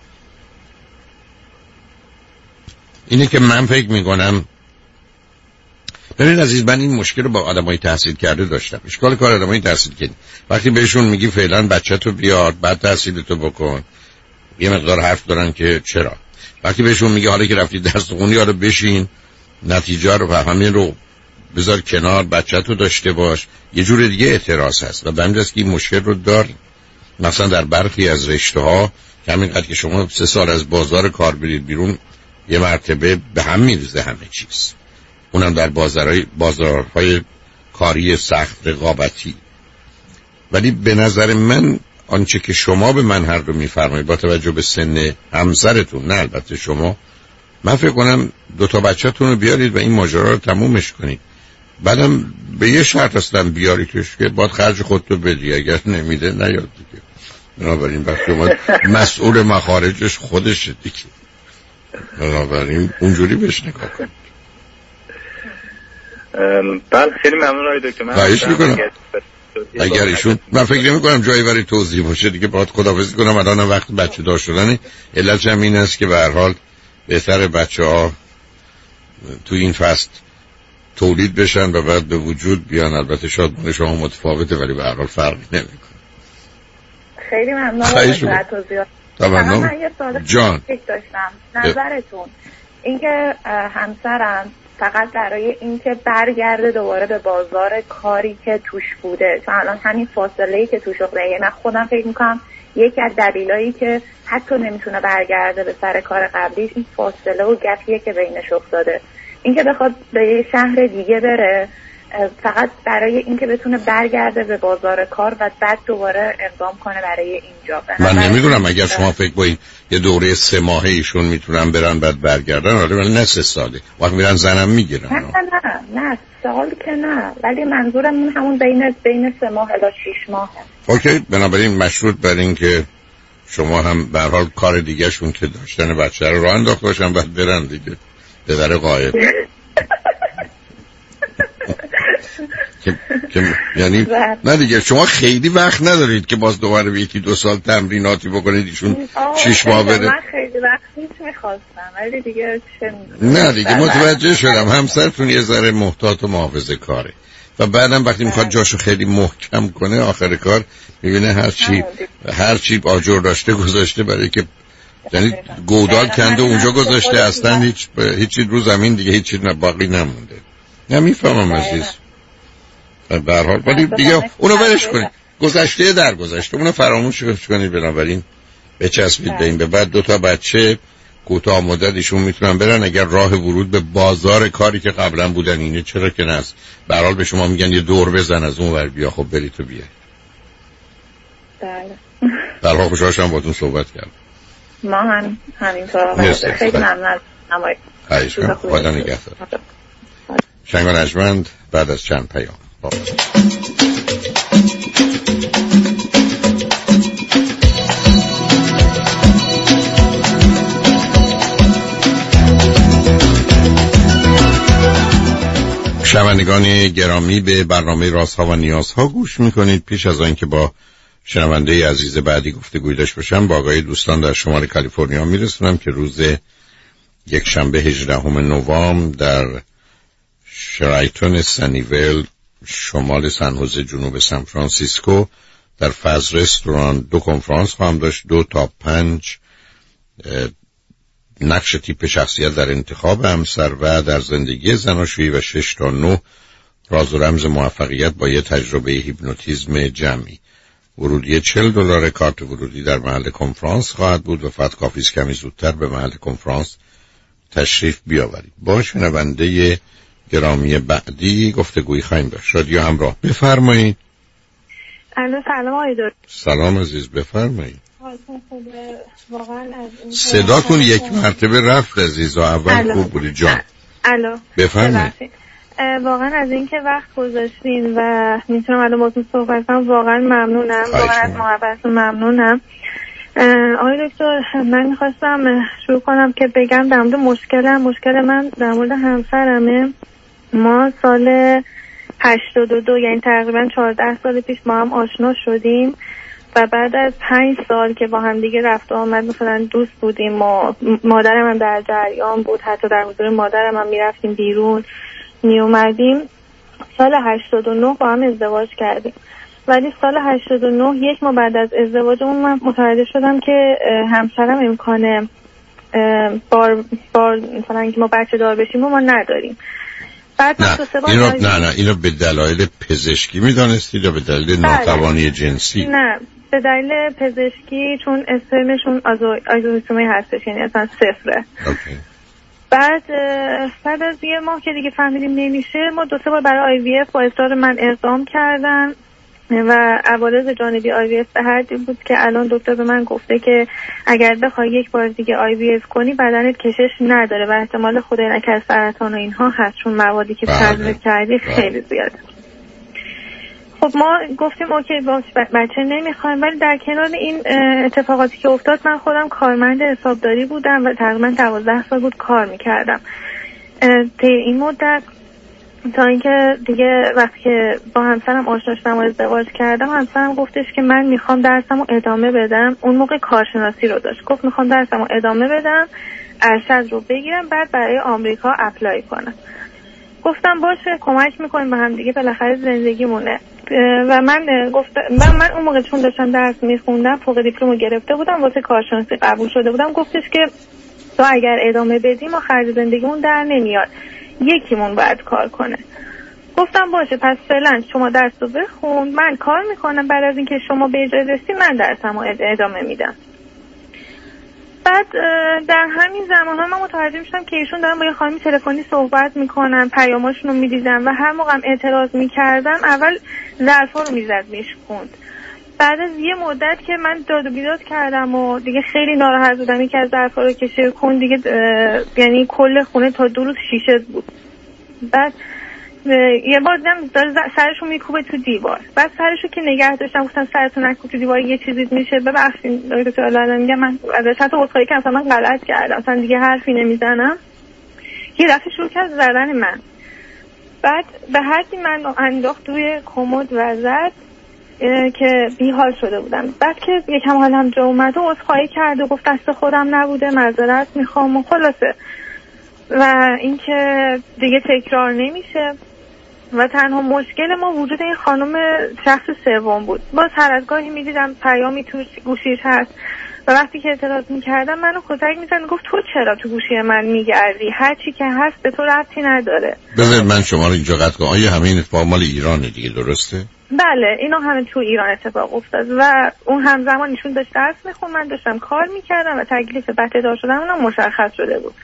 اینه که من فکر میکنم. ببینید عزیز، من این مشکل رو با آدمای تحصیل کرده داشتم. اشکال کار آدمای تحصیل کرده وقتی بهشون میگی فعلا بچه‌تو بیار بعد تحصیلتو بکن، یه مقدار حرف دارن که چرا. وقتی بهشون میگی حالا که رفتی درس خونی حالا بشین، نتیجه رو و همین رو بذار کنار، بچه‌تو داشته باش. یه جور دیگه اعتراض هست و بنده است که این مشکل رو دار مثلا در برخی از رشته‌ها که همینقدر که شما سه سال از بازار کار برید بیرون یه مرتبه به هم میریزه همه چیز، اونم در بازارهای بازارهای کاری سخت رقابتی. ولی به نظر من آنچه که شما به من هر رو میفرمایید با توجه به سن همسرتون، نه البته شما، من فکر کنم دو تا بچه‌تون رو بیارید و این ماجرا رو تمومش کنید. بعدم به یه شرط هستم بیاریدش که باید خرج خودتو بدی، اگر نمیده نیاد دیگه. بنابراین وقتی شما مسئول مخارجش خودشه دیگه، بنابراین اونجوری بهش نگاه کنید. بله خیلی ممنون آقای دکتر. من خواهش میکنم اگر ایشون، من فکر نمی کنم جایی برای توضیح باشه دیگه، باید خداحافظی کنم. الان وقت بچه دار شدنه. علتش هم این است که به هر حال بهتر بچه ها تو این فصل تولید بشن و بعد به وجود بیان. البته شاید شما متفاوته ولی به هر حال فرقی نمیکنه. خیلی ممنون از توضیحات. من یه سوال جان داشتم. نظرتون اینکه همسرم فقط برای اینکه برگرده دوباره به بازار کاری که توش بوده، چون الان همین فاصله‌ای که توش افتاده، من خودم فکر می‌کنم یکی از دلایلی که حتی نمیتونه برگرده به سر کار قبلیش این فاصله و گپیه که بینش افتاده. اینکه بخواد به یه شهر دیگه بره فقط برای اینکه بتونه برگرده به بازار کار و بعد دوباره اقدام کنه برای اینجا. من نمیدونم اگر شما فکر کنید یه دوره سه ماهه ایشون میتونن برن بعد برگردن، آره ولی نه سه ساله. وقت میرن زنم میگیرن. نه نه نه سال که نه، ولی منظورم اون همون بین بین سه ماه الی شش ماه. اوکی، بنابراین مشروط بر این که شما هم به هر حال کار دیگه شون که داشتن بچه رو راه انداخت باشن بعد برن دیگه. پدر قائب که, که یعنی نه دیگه شما خیلی وقت ندارید که باز دوباره به یکی دو سال تمریناتی بکنید ایشون شش ماه بره. من خیلی وقت نیست میخواستم ولی دیگه چه نه دیگه متوجه شدم همسرتون یه ذره محتاط و محافظه کاره و بعدم وقتی میخواد جاشو خیلی محکم کنه آخر کار میبینه هر چی هر چی آجر داشته گذاشته برای که یعنی گودال کنده اونجا گذاشته، اصلا هیچ هیچی رو زمین دیگه هیچی باقی نمونده. نمیفهمم عزیز. به هر حال ولی دیگه اونو ولش کنید، گذشته در گذشته، اونو فراموش کنید. بنابراین بچسبید به این. به بعد دو تا بچه کوتاه مدت ایشون میتونن برن اگر راه ورود به بازار کاری که قبلا بودن اینه، چرا که نه. به هر حال به شما میگن یه دور بزن از اون ور بیا، خب بری تو بیا. بله. در واقع خوشحال شدم باهاتون صحبت کردم. ما هم همینطور. خیلی ممنون. خواهش می‌کنم. خدا نگهدار. شنگ و نجمند بعد از چند پیام باید. شنوندگان گرامی به برنامه رازها و نیازها گوش میکنید. پیش از آن که با شنونده عزیز بعدی گفتگوی داشته باشم با آقای دوستان در شمال کالیفرنیا میرسونم که روز یک شنبه هجدهم نوامبر در شرایتون سنیول شمال سن خوزه جنوب سان فرانسیسکو در فاز رستوران دو کنفرانس خواهم داشت. دو تا پنج نقش تیپ شخصیت در انتخاب همسر و در زندگی زناشویی و شش تا نه راز و رمز موفقیت با یه تجربه هیپنوتیزم جمعی. ورودی چهل دلار. کارت ورودی در محل کنفرانس خواهد بود و فقط کافی است کمی زودتر به محل کنفرانس تشریف بیاورید. با شنونده گرامی بعدی گفتگویی خواهیم داشت. رادیو همراه، بفرمایید. الو سلام آقای دکتر. سلام عزیز، بفرمایید. واقعا از صداتون یک مرتبه رفت عزیز و اول خوب بودی جان. الو بفرمایید. واقعا از اینکه وقت گذاشتین و میتونم الان باهاتون صحبت کنم واقعا ممنونم. واقعا از محبتتون ممنونم. آقای دکتر من میخواستم شروع کنم که بگم در مورد مشکلم. مشکل من در مورد همسرمه. ما سال هشتاد و دو یعنی تقریبا چهارده سال پیش ما هم آشنا شدیم و بعد از پنج سال که با هم دیگه رفت و آمد مثلا دوست بودیم و مادرم هم در جریان بود، حتی در حضور مادرم هم میرفتیم بیرون می اومدیم. سال هشتاد و نه با هم ازدواج کردیم ولی سال هشتاد و نه یک ماه بعد از ازدواجمون من متوجه شدم که همسرم امکان بار بار مثلا اینکه ما بچه دار بشیم و ما نداریم بعد نه اینو نه نه اینو به دلایل پزشکی میدانستید یا به دلیل ناتوانی جنسی؟ نه به دلیل پزشکی، چون اسپرمشون آیزوسومی هستش، یعنی اصلا صفره. اوکی. بعد بعد از یه ماه که دیگه فهمیدیم نمیشه، ما دو سه بار برای آی وی اف با اصرار من اقدام کردن و عوارض جانبی آی وی اف به حدی بود که الان دکتر به من گفته که اگر بخوای یک بار دیگه آی وی اف کنی بدنت کشش نداره و احتمال خدای نکرده سرطان و اینها هست، چون موادی که تزریق کردی خیلی زیاده. خب ما گفتیم اوکی باش بچه نمیخوایم، ولی در کنار این اتفاقاتی که افتاد من خودم کارمند حسابداری بودم و تقریبا دوازده سال بود کار میکردم. طی این مدت تا اینکه دیگه وقتی که با همسرم آشنا شدم و ازدواج کردم، همسرم گفتش که من میخوام درسمو ادامه بدم. اون موقع کارشناسی رو داشت، گفت میخوام درسمو ادامه بدم، ارشد رو بگیرم، بعد برای آمریکا اپلای کنم. گفتم باشه کمک میکنیم به هم دیگه، بالاخره زندگیمونه. و من گفتم من, من اون موقع چون داشتم درس میخوندم فوق دیپلم گرفته بودم، واسه کارشناسی قبول شده بودم. گفتش که تو اگر ادامه بدی ما خرج زندگیمون در نمیاد، یکیمون باید کار کنه. گفتم باشه پس فعلا شما درس رو بخون، من کار میکنم، بعد از اینکه شما به جای رسی من درسمو ادامه میدم. بعد در همین زمان ها من متوجه میشم که ایشون دارن با یه خانمی تلفنی صحبت میکنن، پیاماشون رو میدیدم و هر موقع اعتراض میکردم اول ظرفا رو میزد میشکوند. بعد از یه مدت که من داد و بیداد کردم و دیگه خیلی ناراحت بودم، یکی از ظرفا رو که شکوند دیگه، یعنی کل خونه تا دو روز شیشه بود. بعد یه بار دیدم داره سرشو میکوبه تو دیوار، بعد سرشو که نگه داشتم گفتم سرتون نکوب تو دیوار یه چیزی میشه، ببخشید دکتر الله میگم من ازش حتی عذرخواهی کردم، من غلط کردم، اصلا دیگه حرفی نمیزنم. یه دفعه شروع کرد زدن من، بعد به حدی من انداخت روی کمد و زد که بیحال شده بودم. بعد که یکم حالم جا اومد و عذرخواهی کرد و گفت دست خودم نبوده معذرت میخوام و خلاصه و اینکه دیگه تکرار نمیشه. و تنها مشکل ما وجود این خانم شخص سوم بود. باز هر از گاهی میدیدم پیامی تو گوشیش هست و وقتی که اعتراض میکردم منو کتک میزد، گفت تو چرا تو گوشی من میگردی، هر چی که هست به تو ربطی نداره. بذار من شما رو اینجا قطع کنم. آیا همین اتفاق مال ایرانه دیگه، درسته؟ بله اینا همه تو ایران اتفاق افتاد و اون همزمان ایشون داشت درس میخون، من داشتم کار میکردم و تکلیف بچه دار شدن اونم مشخص شده بود.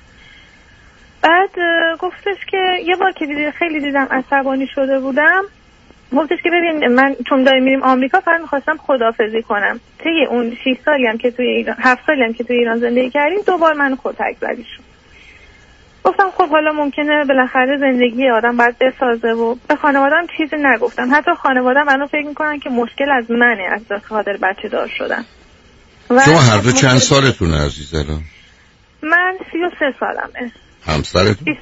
بعد گفتش که یه بار که دیدی خیلی دیدم عصبانی شده بودم، گفتش که ببین من چون داریم میریم آمریکا فقط میخواستم خداحافظی کنم. طی اون شش سالی هم که توی ایران، هفت سالی هم که توی ایران زندگی کردیم دوبار منو کتک زدیشون. گفتم خب حالا ممکنه بالاخره زندگی آدم باید بسازه و به خانواده‌ام چیزی نگفتم. حتی خانواده‌ام الان فکر میکنن که مشکل از منه، از خاطر بچه دار شدن. شما هر دو چند سالتونه عزیزم؟ من سی و سه سالمه. همسرتون؟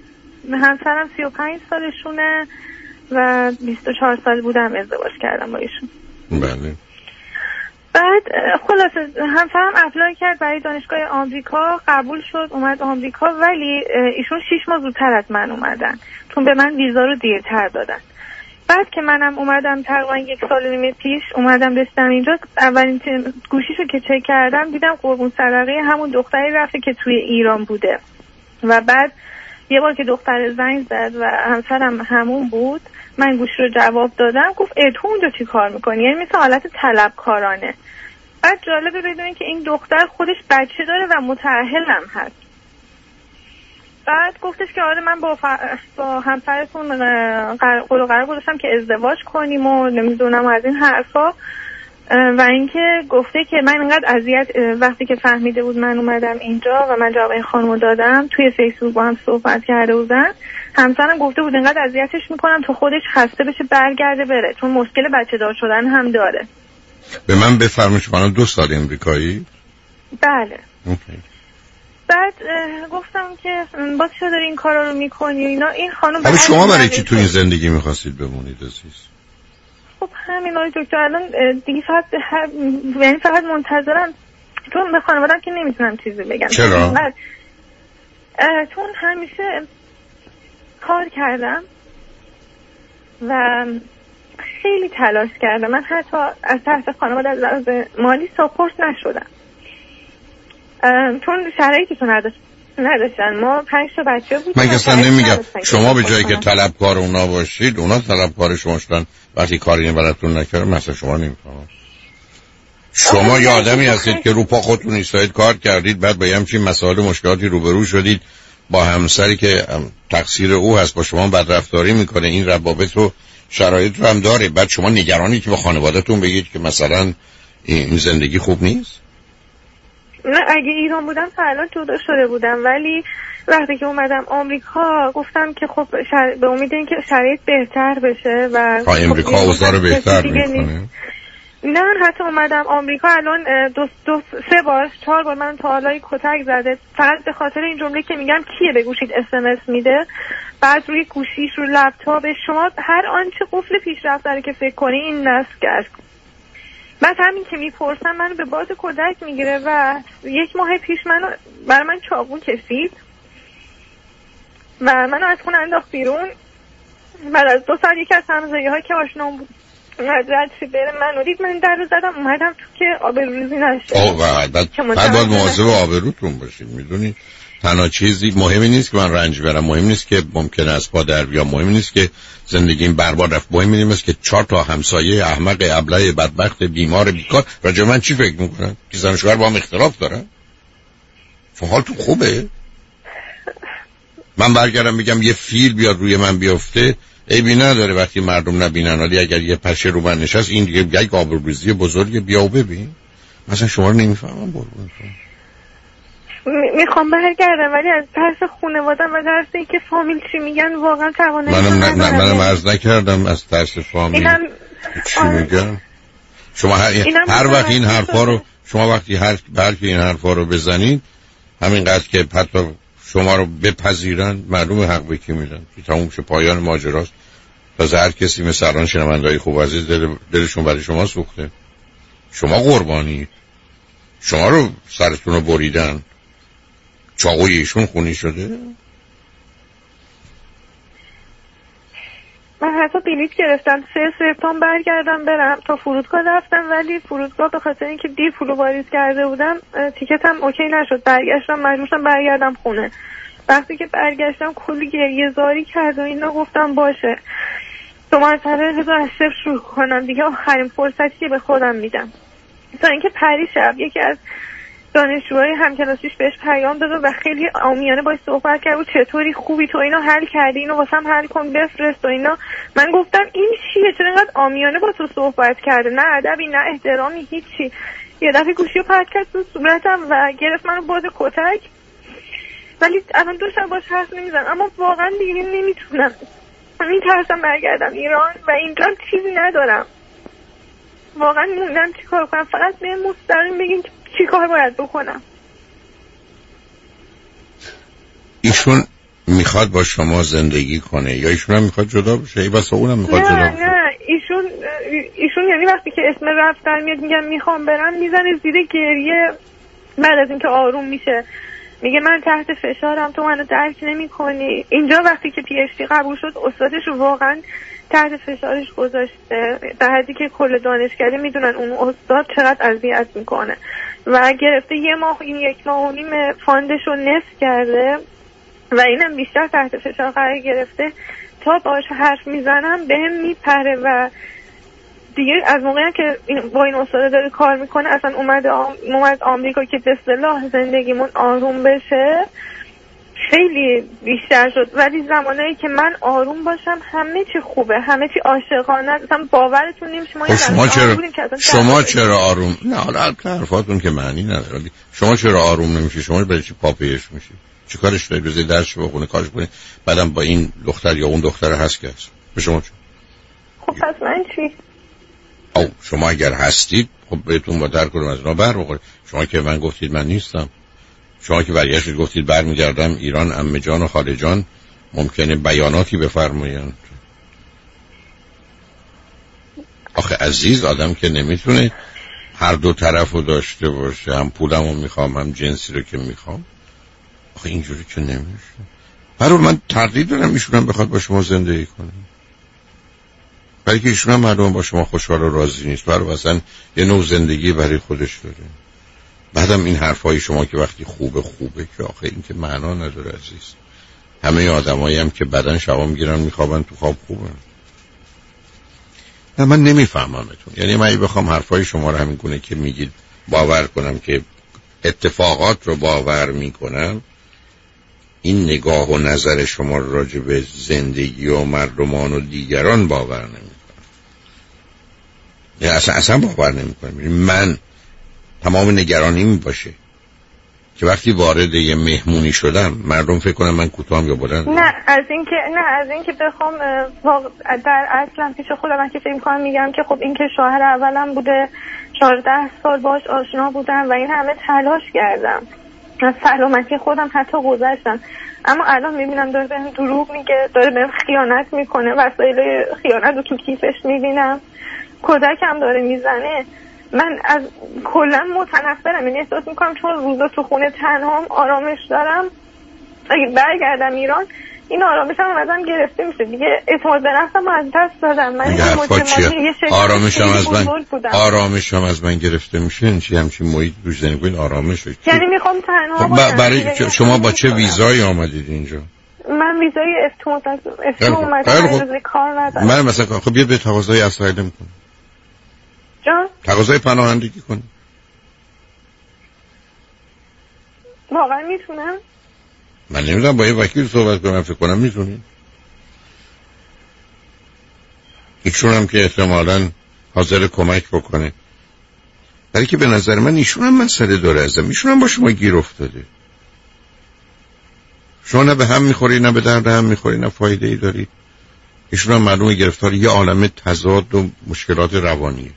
همسرم سی و پنج سالشونه و بیست و چهار سال بودم ازدواج کردم با ایشون. بله. بعد خلاصه همسرم اپلای کرد برای دانشگاه آمریکا، قبول شد، اومد آمریکا، ولی ایشون شش ماه زودتر از من اومدن چون به من ویزا رو دیرتر دادن. بعد که منم اومدم تقریبا یک سال و نیم پیش اومدم رسیدم اینجا، اولین گوشیشو که چک کردم دیدم قربون صدقه همون دختری رفته که توی ایران بوده. و بعد یه بار که دختر زنگ زد و همسرم همون بود، من گوشی رو جواب دادم، گفت ای تو اونجا چی کار میکنی؟ یعنی مثل حالت طلبکارانه. بعد جالبه بدونین که این دختر خودش بچه داره و متأهلم هست. بعد گفتش که آره من با, ف... با همسرتون قول و قرار گذاشتم که ازدواج کنیم و نمیدونم از این حرفا. و اینکه گفته که من اینقدر اذیت وقتی که فهمیده بود من اومدم اینجا و من جواب این خانمو دادم، توی فیسبوک با هم صحبت کرده بودن، همسرم گفته بود اینقدر اذیتش میکنم تو خودش خسته بشه برگرده بره، چون مشکل بچه دار شدن هم داره. به من بفرمایید شما دو سال امریکایی؟ بله. اوکی. بعد گفتم که باز چرا داری این کارا رو میکنی اینا. این خانم ولی شما برای چی تو این زندگی میخواستید بمونید عزیز؟ خب همین آقای دکتر الان دیگه فقط یعنی فقط منتظرم، چون به خانواده‌ام که نمیتونم چیزی بگم. چرا؟ چون همیشه کار کردم و خیلی تلاش کردم، من حتی از طرف خانواده از لحاظ مالی ساپورت نشدم چون شرایطشون نداشت نداشتن. ما پنج تا بچه بودیم. من اصلا نمیگم شما به جایی که طلبکار اونا باشید اونا طلبکار شما شدن وقتی کاری براتون نکردن. مثلا شما نمیفهمم شما یه آدمی هستید که رو پا خودتون ایستادید کار کردید بعد با همچین مسائل مشکلاتی روبرو شدید با همسری که تقصیر او هست با شما بدرفتاری میکنه این روابط رو شرایط رو هم داره بعد شما نگرانی که به خانواده‌تون بگید که مثلا این زندگی خوب نیست. نه اگه ایران بودم تا الان جدا شده بودم ولی وقتی که اومدم آمریکا گفتم که خب شر... به امید اینکه شرایط بهتر بشه و خب آمریکا اوضاع رو بهتر میکنه. نه حتی اومدم آمریکا الان دو, دو سه بار چهار بار من تا حالا کتک زده فقط به خاطر این جمله که میگم کیه به گوشید اس ام اس میده بعد روی گوشیش رو لپتاپ شما هر آنچه قفل پیشرفت داره که فکر کنی این نصب کرد. بعد همین که میپرسم منو به باد کودک میگیره و یک ماه پیش منو برای من چاقو کشید و منو از خونه انداخت بیرون. بعد از دو سال یکی از همسایه‌ها که آشنام بود رد شد بره منو دید من در رو زدم اومدم تو که آبروریزی نشه. آه بعد بعد باید مواظب آبروتون باشید. میدونید تنها چیزی مهمی نیست که من رنج برم مهم نیست که ممکنه از پا در بیام مهم نیست که زندگیم برباد رفت مهم اینه که چهار تا همسایه احمق ابله بدبخت بیمار بیکار راجع من چی فکر میکنن که زن و شوهر با هم اختلاف دارن. شما حالتون خوبه؟ من برگردم بگم یه فیل بیاد روی من بیفته عیبی نداره وقتی مردم نبینن ولی اگر یه پشه رو من نشست این دیگه یک آبروریزی بزرگه بیا و ببین. مثلا شما رو نمیفهمم قربونتون. میخوام برگردم ولی از ترس خانواده‌ام و ترس اینکه فامیل چی میگن واقعا توانایی منم نه نه منم عرض نکردم از ترس فامیل چی میگن. شما هر, هر وقت این حرفا رو شما وقتی هر بلکه این حرفا رو بزنید همینقدر که حتی شما رو بپذیرن معلومه حق به کی میدن که تموم شه پایان ماجراست. تا هر کسی مثل الان شنونده‌های خوب عزیز دل دلشون برای شما سوخته شما قربانی شما رو سرتون رو بریدن چاقوی ایشون خونی شده. من حتی بلیط گرفتم سه سپتامبر برگردم برم تا فرودگاه رفتم ولی فرودگاه به خاطر اینکه دیر پولو واریز کرده بودم تیکتم اوکی نشد برگشتم مجبورم برگردم خونه. وقتی که برگشتم کلی گریه زاری کرد و اینا گفتم باشه تو مرتبه بذار از صفر شروع کنم دیگه آخرین فرصتی که به خودم میدم. تا اینکه پری شب یکی از دانشجوهای همکلاسیش بهش پیام داد و خیلی عامیانه باهاش صحبت کرد و چطوری خوبی تو اینو حل کردی اینو واسم حل کن بفرست و اینا. من گفتم این چیه چرا اینقدر عامیانه با تو صحبت کرده نه ادبی نه احترامی هیچی. یه دفعه گوشیو پرت کرد تو صورتم و گرفت منو باد کتک ولی الان دو شب باش حرف نمیزنم اما واقعا دیگه نمیتونم میترسم برگردم ایران و اینجا چیزی ندارم واقعا نمیدونم چی کار کنم فقط به مستقیم بگین چی کار باید بکنم. ایشون میخواد با شما زندگی کنه یا ایشون هم میخواد جدا بشه ای بس اونم میخواد نه جدا بشه؟ نه ایشون ایشون یعنی وقتی که اسم رفت در میاد میگم میخوام برم میزنه زیر گریه بعد از اینکه آروم میشه میگه من تحت فشارم تو منو درک نمی کنی. اینجا وقتی که پی اچ دی قبول شد استادش واقعا تحت فشارش گذاشته در حدی که کل دانشکده میدونن اون استاد چقدر اذیت میکنه و گرفته یه ماه این یک ماه و نیم فاندش رو نصف کرده و اینم بیشتر تحت فشار قرار گرفته. تا باهاش حرف میزنم بهم میپره و دیگه از موقعی که با این استاد داره کار میکنه اصلا اومده آم... اومد آمریکا که به اصطلاح زندگیمون آروم بشه خیلی بیشتر شد ولی زمانی که من آروم باشم همه چی خوبه همه چی عاشقانه اصلا باورتون نمیشه ما شما چرا شما چرا آروم نه حالا حرفاتون که معنی نداره ولی شما چرا آروم نمیشی شما برای چی پاپیش میشی چی کارش دارید روزی درس بخونه کارش کنید بعدم با این دختر یا اون دختر هست که هست به شما چه خب پس من چی او شما اگر هستید خب بهتون با در کنم از اونا بر بخورید شما که من گفتید من نیستم شما که برگشتید گفتید برمیگردم ایران عمه جان و خاله جان ممکنه بیاناتی بفرمایند آخه عزیز آدم که نمیتونه هر دو طرفو داشته باشه هم پولمو میخوام هم جنسی رو که میخوام آخه اینجوری که نمیشه برای من تردید دارم ایشونم بخواد با شما زندگی کنه برای که ایشون هم مردم با شما خوشحال و راضی نیست برای اصلا یه نوع زندگی برای خودش داره بعدم این حرفای شما که وقتی خوبه خوبه که آخه این که معنا نداره عزیز. همه آدمایی هم که بدن شبا میگیرن میخوابن تو خواب خوبه. نه من نمیفهممتون. یعنی من بخوام حرفای شما رو همین گونه که میگید باور کنم که اتفاقات رو باور میکنم، این نگاه و نظر شما راجع به زندگی و مردمان و دیگران باور نمیکنم. یا اصلا اصلا باور نمیکنم. من تمام نگرانیم باشه که وقتی وارد یه مهمونی شدم مردم فکر کنم من کوتاهم یا بلند. نه از این که نه از این که بخوام در اصلا پیش خودم من که فکر کنم میگم که خب این که شوهر اولم بوده، چهارده سال باش آشنا بودم و این همه تلاش کردم از سلامتی خودم حتی گذشتم، اما الان میبینم داره بهم دروغ میگه، داره بهم خیانت میکنه، وسایل خیانت رو تو کیفش میبینم، کودکم داره میزنه. من از کلا متنفرم، یعنی احساس میکنم چون روزا تو خونه تنهام آرامش دارم، اگه برگردم ایران این آرامش هم ازم گرفته میشه دیگه. اعتماد به نفسم از دست دادم. من آرامش هم از من آرامش هم از من گرفته میشه. این چی همچین محیط روش زنی کنین آرامش شد؟ یعنی میخوام تنها باشم. برای شما با چه ویزایی آمدید اینجا؟ من ویزای اف اومدم، کار ندارم. من مثلا خب بیا به تقاضای اسایلم کنم. جان؟ تقاضای پناهندگی کنم. واقعا میتونم؟ من نمیدونم با یه وکیل صحبت کنم، فکر کنم میتونی. ایشون هم که احتمالاً حاضر کمک بکنه، ولی که به نظر من ایشون هم مسئله داره ازم. ایشون هم با شما گیر افتاده. شما نه به هم میخوری نه به درد هم میخوری نه فایده ای داری. ایشون هم معلومه گرفتار یه عالمه تضاد و مشکلات روانیه،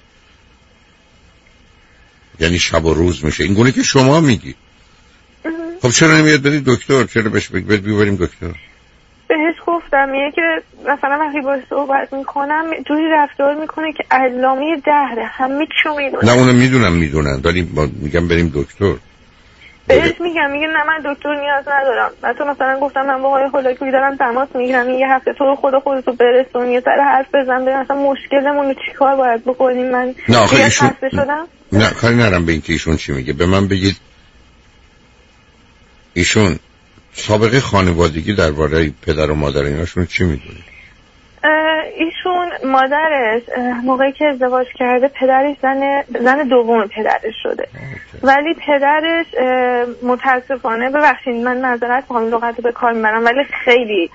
یعنی شب و روز میشه این گونه که شما میگی. خب چرا نمیاد برید دکتر؟ چرا بهش بگید بیبریم دکتر؟ بهش گفتم میگه که مثلا وقتی باهاش صحبت میکنم جوری رفتار میکنه که علامه دهره، همه چیو میدونه. نه اونو میدونم میدونن ولی میگم بریم دکتر. بهش میگم میگه نه من دکتر نیاز ندارم. حتی مثلا گفتم من با آقای هولاکویی دارم تماس میگیرم، یه هفته تو خدا خودتو برسون یه سر حرف بزن ببین مثلا مشکلمون رو چیکار باید بکنیم. من نه آخه ایشون نه کاری ندارم به اینکه ایشون چی میگه. به من بگید ایشون سابقه خانوادگی درباره پدر و مادر ایناشون چی میدونید؟ ایشون مادرش موقعی که ازدواج کرده پدرش زن زن دوم پدرش شده. اوکی. ولی پدرش متاسفانه، ببخشید من معذرت میخوام لغت رو به کار میبرم، ولی خیلی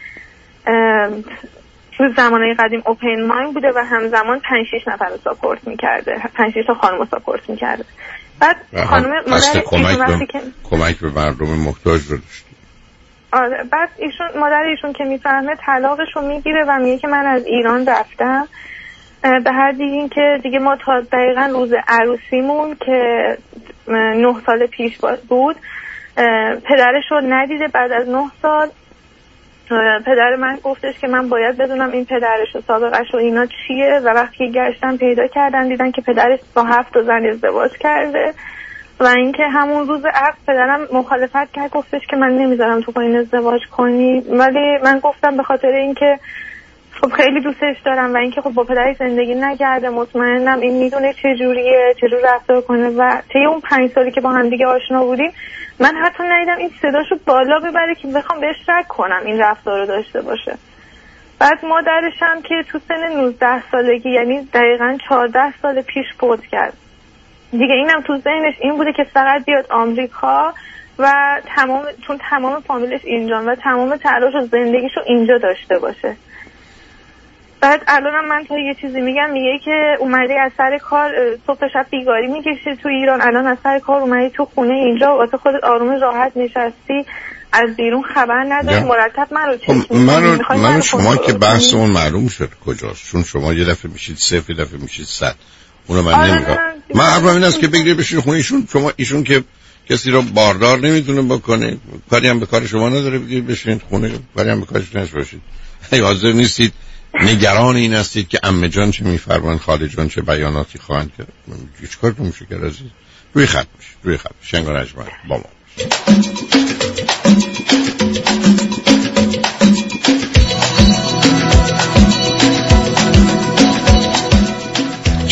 تو زمانه قدیم اوپن مایند بوده و همزمان پنج شش نفر رو ساپورت میکرده، پنج شش تا خانم رو ساپورت میکرده. بعد خانم مادر کمک به که... کمک به مردم محتاج رو داشت. آره بعد ایشون مادر ایشون که میفهمه طلاقش رو میگیره و میگه که من از ایران رفتم به هر دیگه این که دیگه ما تا دقیقا روز عروسیمون که نه سال پیش بود پدرش رو ندیده. بعد از نه سال پدر من گفتش که من باید بدونم این پدرش و سابقش و اینا چیه و وقتی گشتن پیدا کردن دیدن که پدرش با هفت زن ازدواج کرده و اینکه همون روز عقد پدرم مخالفت کرد، گفتش که من نمیذارم تو با این ازدواج کنی. ولی من گفتم به خاطر اینکه خب خیلی دوستش دارم و اینکه خب با پدرش زندگی نکرده، مطمئنم این میدونه چه جوریه چه جور رفتار کنه و طی اون پنج سالی که با هم دیگه آشنا بودیم من حتی ندیدم این صداشو بالا ببره که بخوام بهش شک کنم این رفتار رو داشته باشه. بعد مادرش هم که تو سن نوزده سالگی یعنی دقیقاً چهارده سال پیش فوت کرد دیگه. اینم تو ذهنش این بوده که فقط بیاد آمریکا و تمام چون تمام فامیلش اینجان و تمام تلاش و زندگیشو اینجا داشته باشه. بعد الانم من تا یه چیزی میگم میگه که اومدی از سر کار صبح شب بیگاری میکشی تو ایران، الان از سر کار اومدی تو خونه اینجا واسه خودت آروم راحت نشستی، از بیرون خبر نداری، مرتب منو چک می‌کنی. منو منو شما که بحثمون معلوم شد کجاست، چون شما یه دفعه میشید صفر یه دفعه میشید صد. اونو من نمیگم. من حرفم این است که بگیری بشین خونه ایشون. شما ایشون که کسی رو باردار نمیتونه بکنه، کاری هم به کار شما نداره، بگیرید بشین خونه، کاری هم به کارش نش باشید. اگه حاضر نیستید نگران این هستید که عمه جان چه میفرمان، خاله جان چه بیاناتی خواهند کرد، هیچ کار نمیشه کرد عزیز. روی خط میشه، روی خط شنگ و رجمن با ما.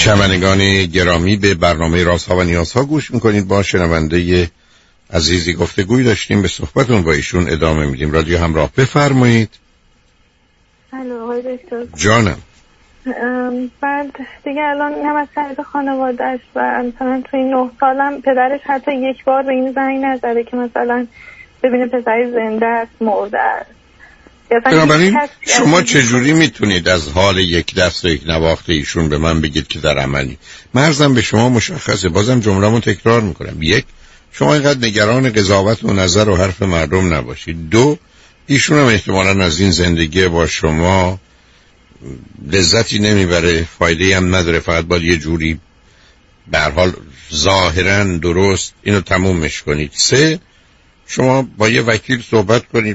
شنوندگان گرامی، به برنامه رازها و نیازها گوش میکنید. با شنونده عزیزی گفتگوی داشتیم، به صحبتون با ایشون ادامه میدیم. رادیو همراه، بفرمایید. الو آقای دکتر. جانم. بعد دیگه الان هم از طریق خانواده‌اش و مثلا توی نه سالم پدرش حتی یک بار به این زنگ نزده که مثلا ببینه پسری زنده است مرده است. بنابراین شما چجوری میتونید از حال یک دست و یک نواخت ایشون به من بگید که در عملی؟ مرزم به شما مشخصه، بازم جمله‌مو تکرار میکنم. یک، شما اینقدر نگران قضاوت و نظر و حرف مردم نباشید. دو، ایشون هم احتمالاً از این زندگی با شما لذتی نمیبره، فایده هم نداره، فقط باید یه جوری به هر حال ظاهراً درست اینو تمومش کنید. سه، شما با یه وکیل صحبت کنید.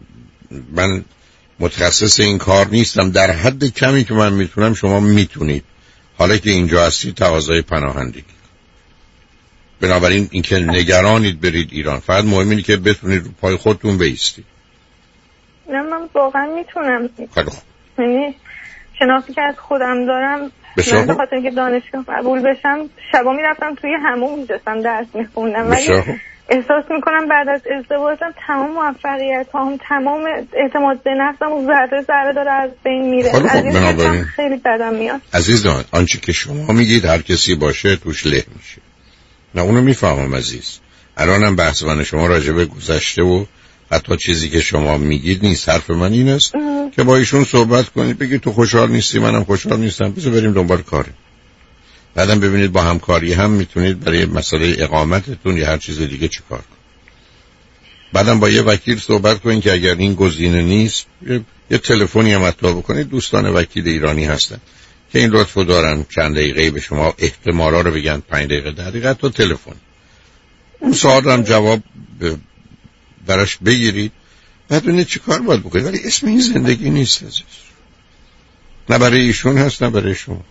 من متخصص این کار نیستم، در حد کمی که من میتونم شما میتونید، حالا که اینجا هستید، تقاضای پناهندگی. بنابراین اینکه نگرانید برید ایران، فقط مهم اینه که بتونید رو پای خودتون بایستید. نه من واقعا میتونم. خیلی خوب. یعنی شناختی که از خودم دارم، من به خاطر اینکه دانشگاه قبول بشم شبا میرفتم توی همون میشستم درس میخوندم، ولی احساس میکنم بعد از ازدواجم تمام موفقیت هم، تمام اعتماد به نفسم و ذره ذره داره از بین میره. خیلی, خیلی بدم میاد. عزیزان، آنچه که شما میگید هر کسی باشه توش له میشه. نه اونو میفهمم عزیز. الانم بحث من شما راجع به گذشته و حتی چیزی که شما میگید نیست. حرف من این است اه. که با ایشون صحبت کنید، بگید تو خوشحال نیستی، منم خوشحال نیستم، بذار بریم دنبال کاریم. بعدم ببینید با همکاری هم میتونید برای مسئله اقامتتون یا هر چیز دیگه چیکار کنید. بعدم با یه وکیل صحبت کنید که اگر این گزینه نیست یه, یه تلفنی هم حتی بکنید. دوستان وکیل ایرانی هستن که این لطفو دارن چند دقیقه به شما احتمالا رو بگن، پنج دقیقه ده دقیقه تا تلفن اون سوال هم جواب براش بگیرید. بعد ببینید چیکار باید بکنید. ولی اسم این زندگی نیست عزیز، نه برای ایشون هست نه برای شما.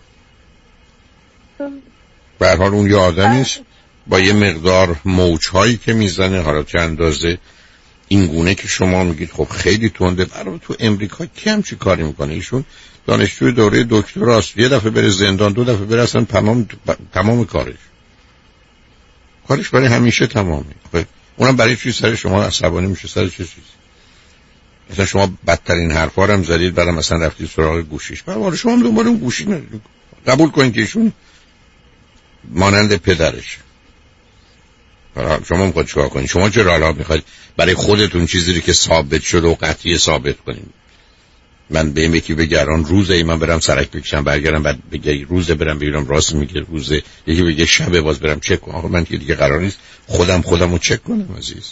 به هر حال اون یه آدمیست با یه مقدار موج‌هایی که میزنه، حالا چه اندازه این گونه که شما میگید خب خیلی تنده. برای تو امریکا کی هم چی کاری میکنه؟ ایشون دانشجوی دوره دکتراست، یه دفعه بره زندان، دو دفعه بره، اصلا تمام تمام کارش کارش برای همیشه تمامه. خب اونم برای چی سر شما عصبانی میشه؟ سر چه چیزی؟ مثلا شما بدترین حرفا رو هم زدید، بعد مثلا رفتید سراغ گوشیش. برای شما هم دنبال اون گوشی ندید. قبول کنید که ایشون مانند پدرش. شما میخواید چیکار کنید؟ شما چرا حالا میخواید برای خودتون چیزی که ثابت شده و قطعی ثابت کنید؟ من به یکی بگران روزه من برم سرک بکشم برگردم، بعد بگه روزه برم ببینم راست میگه، روزه یکی بگه شبه باز برم چک کنم. آخه من که دیگه قرار نیست خودم خودمو چک کنم عزیز.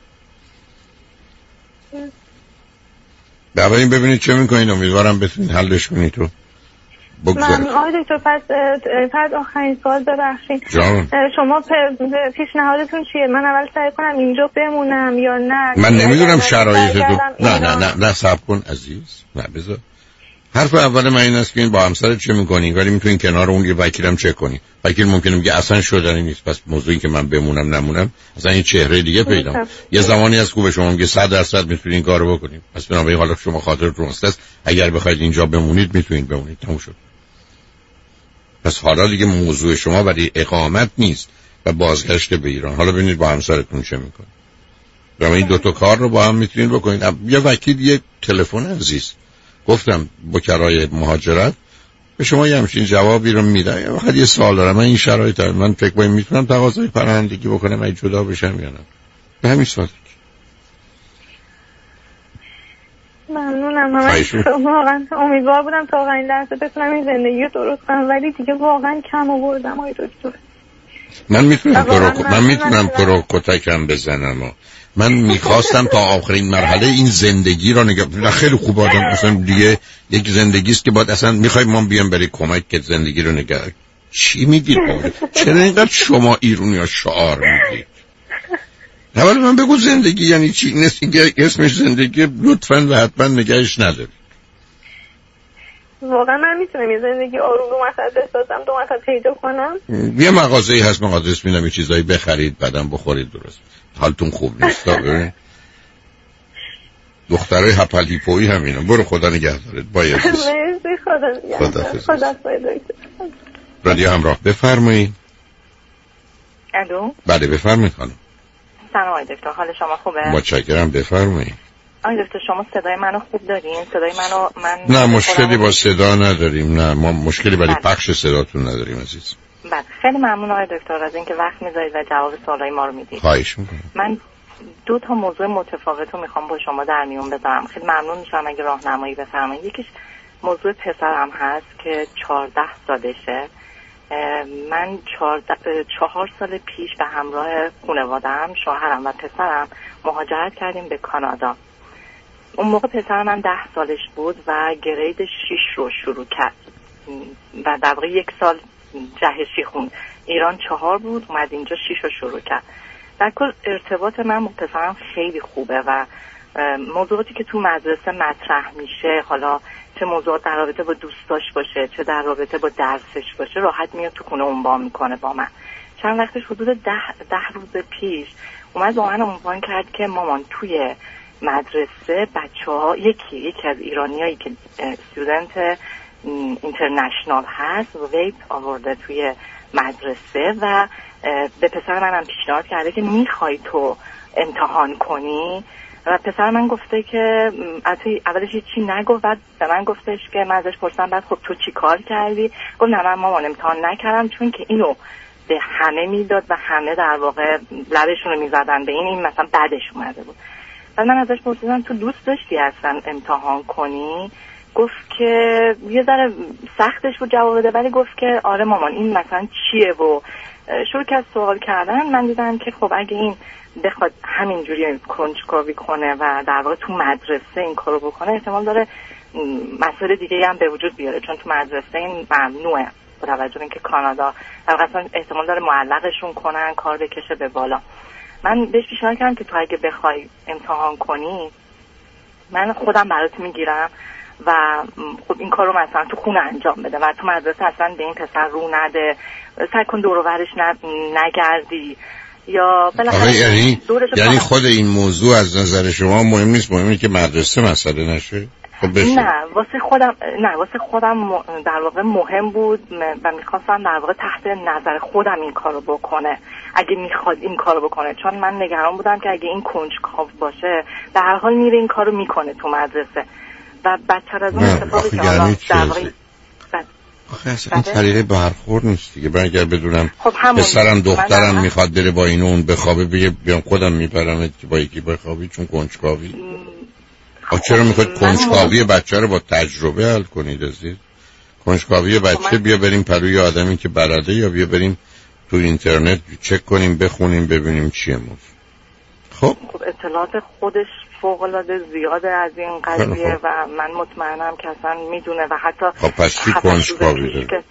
ببینید ببینید چه میکنید، امیدوارم بتونید حلش کنید. تو من آقای دکتر پس پس آخرین سوال ببخشید، شما پیشنهادتون چیه؟ من اول سعی کنم اینجا بمونم یا نه؟ من نمیدونم شرایطتون. نه نه نه نه صبر کن عزیز، نه بذار. حرف اول من این است که این با همسرت چه میکنی، ولی میتونین کنار اون یه وکیلم چک کنی. وکیل ممکنه میگه اصلا شدنی نیست، پس موضوعی که من بمونم نمونم اصلا این چهره دیگه پیدا. یه زمانی از خوبه شما میگه صد درصد میتونین این کارو بکنید. پس بنابراین حالا شما خاطرتون است، اگر بخواید اینجا بمونید میتونید بمونید، تموم شد. پس حالا دیگه موضوع شما برای اقامت نیست و بازگشت به ایران. حالا ببینید با همسرتون چه میکنید. برای این دو تا کار رو با هم میتونید بکنید. یه وکیل یه تلفن عزیز گفتم با کرای مهاجرت به شما یه همچین جوابی رو میده. فقط یه سوال دارم، من این شرایط دارم، من فکر کنم میتونم تقاضای پناهندگی بکنم اگه جدا بشم یا نه؟ به همین سادگی. ممنونم. من واقعا امیدوار بودم تا آخرین لحظه بتونم این زندگی رو درست کنم، ولی دیگه واقعا کم آوردم آقای دکتر. من میتونم تو رو من میتونم تو رو کتکم بزنم و من میخواستم تا آخرین مرحله این زندگی رو نگه. خیلی خوب آدم اصلا دیگه یک زندگی است که باید اصلا میخوایم ما بیام برای کمک که زندگی رو نگه. چی میگید؟ چرا اینقدر شما ایرونی ها شعار میگید؟ اولا من بگو زندگی یعنی چی؟ این اسمش زندگی لطفاً و حتما نگهش نداری. واقعا من میتونم یه زندگی آروم دو مرتبه بسازم، دو مرتبه پیدا کنم. یه مغازه‌ای هست من آدرس میدم، یه چیزایی بخرید بعدم بخورید، درست حالتون خوب نیست. ببین دخترای هپل هیپویی همینا. برو خدا نگهدارت. باید مرسی. خدا نگهدارت. خدا رادیو همراه، بفرمایید. الو. بله بفرمایید خانم. سلام آقای دکتر، حال شما خوبه؟ متشکرم، بفرمایید. آقای دکتر شما صدای منو خوب دارین؟ صدای منو من نه مشکلی با صدا نداریم، نه ما مشکلی برای پخش صداتون نداریم عزیز. بله خیلی ممنون آقای دکتر از اینکه وقت میذارید و جواب سوالای ما رو میدید. خواهش میکنم. من دو تا موضوع متفاوت رو میخوام با شما در میون بذارم. خیلی ممنون میشم اگه راهنمایی بفرمایید. یکیش موضوع پسرم هست که چهارده سالشه. من چهار سال پیش به همراه خانواده‌ام، شوهرم و پسرم مهاجرت کردیم به کانادا. اون موقع پسر من ده سالش بود و گرید شیش رو شروع کرد و در واقع یک سال جهشی خوند. ایران چهار بود، اومد اینجا شیش رو شروع کرد. در کل ارتباط من با پسرم خیلی خوبه و موضوعاتی که تو مدرسه مطرح میشه، حالا چه موضوعات در رابطه با دوستاش باشه چه در رابطه با درسش باشه، راحت میاد تو خونه عنوان میکنه با من. چند وقتش حدود ده, ده روز پیش اومد با من عنوان کرد که مامان توی مدرسه بچه ها یکی یکی از ایرانیایی که استودنت اینترنشنال هست ویپ آورده توی مدرسه و به پسر منم پیشنهاد کرده که میخوای تو امتحان کنی. و پسر من گفته که اولش چی نگفت، بعد به من گفتش که من ازش پرسیدم بعد خب تو چی کار کردی؟ گفت نه من مامان امتحان نکردم، چون که اینو به همه میداد و همه در واقع لبشون رو میزدن به این این مثلا بعدش اومده بود. بعد من ازش پرسیدم تو دوست داشتی اصلا امتحان کنی؟ گفت که یه ذره سختش بود جواب بده، ولی گفت که آره مامان این مثلا چیه و شروع کرد سوال کردن. من دیدم که خب اگه این بخواد همینجوری کنجکاوی کنه و در واقع تو مدرسه این کارو بکنه، احتمال داره مسائل دیگه هم به وجود بیاره، چون تو مدرسه این ممنوعه با توجه به اینکه کانادا در واقع احتمال داره معلقشون کنن، کار بکشه به بالا. من بهش پیشنهاد کردم که تو اگه بخوای امتحان کنی من خودم برات میگیرم و خب این کارو مثلا تو خونه انجام بده و تو مدرسه اصلا به این پسر رو نده، سعی کن دور و برش نگردی یا بالاخره یعنی یعنی خود این موضوع از نظر شما مهم نیست، مهمه که مدرسه مسئله نشه؟ خب نه واسه خودم نه واسه خودم در واقع مهم بود و میخواستم در واقع تحت نظر خودم این کارو بکنه اگه میخواد این کارو بکنه، چون من نگران بودم که اگه این کنجکاو باشه به هر حال میره این کارو میکنه تو مدرسه و بدتر از اون اتفاقی که یعنی در واقع آخه اصلا این طریقه برخورد نیست دیگه. من اگر بدونم خب پسرم دخترم میخواد بره با این اون بخوابه بگه بیام خودم میبرم که با یکی بخوابی چون کنجکاوی. خب چرا میخواید کنجکاوی بچه رو با تجربه حل کنید عزیز؟ کنجکاوی بچه بیا بریم پروی آدمی که بلده یا بیا بریم تو اینترنت چک کنیم بخونیم ببینیم چیه موضوع. خب خب اطلاعات خودش فوق‌العاده زیاده از این قضیه و من مطمئنم که اصلا میدونه و حتی خب پس چی کنجکاوی داره؟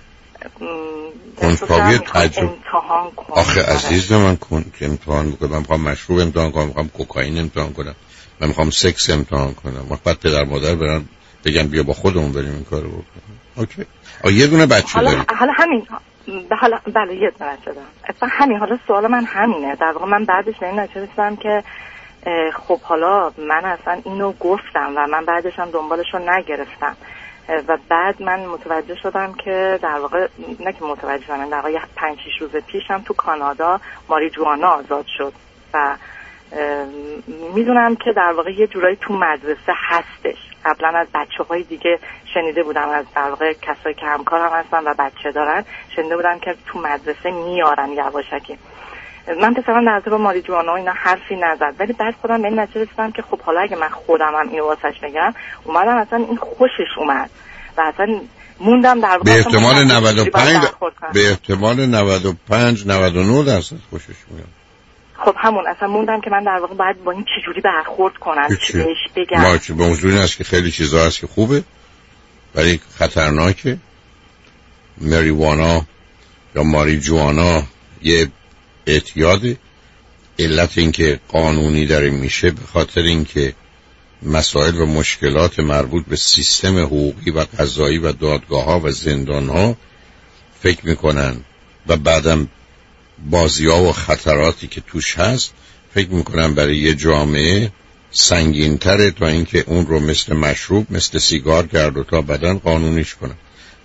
کنجکاوی تجربه. آخه عزیز من کن که امتحان بکنم، من میخوام مشروب امتحان کنم، میخوام کوکائین امتحان کنم، من میخوام سکس امتحان کنم، وقت پدر مادر برن بگن بیا با خودمون بریم این کارو بکنیم. اوکی. آ یه دونه بچه داری؟ حالا همین حالا بله یه دونه بچه دارم. اصلا همین حالا سوال من همینه. در واقع من بعدش به این نتیجه رسیدم که خب حالا من اصلا اینو گفتم و من بعدش هم دنبالش رو نگرفتم و بعد من متوجه شدم که در واقع نه که متوجه شدم، در واقع پنج شش روز پیشم تو کانادا ماریجوانا آزاد شد و میدونم که در واقع یه جورایی تو مدرسه هستش. قبلا از بچه های دیگه شنیده بودم، از در واقع کسایی که همکارم هستن و بچه دارن شنیده بودم که تو مدرسه میارن یواشکی. من پسرم در با ماریجوانا اینا حرفی نزد، ولی بعد خودم به این نتیجه رسیدم که خب حالا اگه من خودم هم اینو واسش بگم، اومدم اصلا این خوشش اومد و اصلا موندم در واقع به احتمال نود و پنج به احتمال نود و پنج نود و نه درصد خوشش میاد. خب همون اصلا موندم که من در واقع باید با این چجوری برخورد کنم، چی بهش بگم. ما چه موضوعی هست که خیلی چیزا هست که خوبه ولی خطرناکه. ماریجوانا یا ماریجوانا یه اعتیاده. علت این که قانونی داره میشه به خاطر این که مسائل و مشکلات مربوط به سیستم حقوقی و قضایی و دادگاه ها و زندان ها فکر میکنن و بعدم بازی ها و خطراتی که توش هست فکر میکنن برای یه جامعه سنگین تره تا اینکه اون رو مثل مشروب مثل سیگار کرد و تا بدن قانونیش کنن.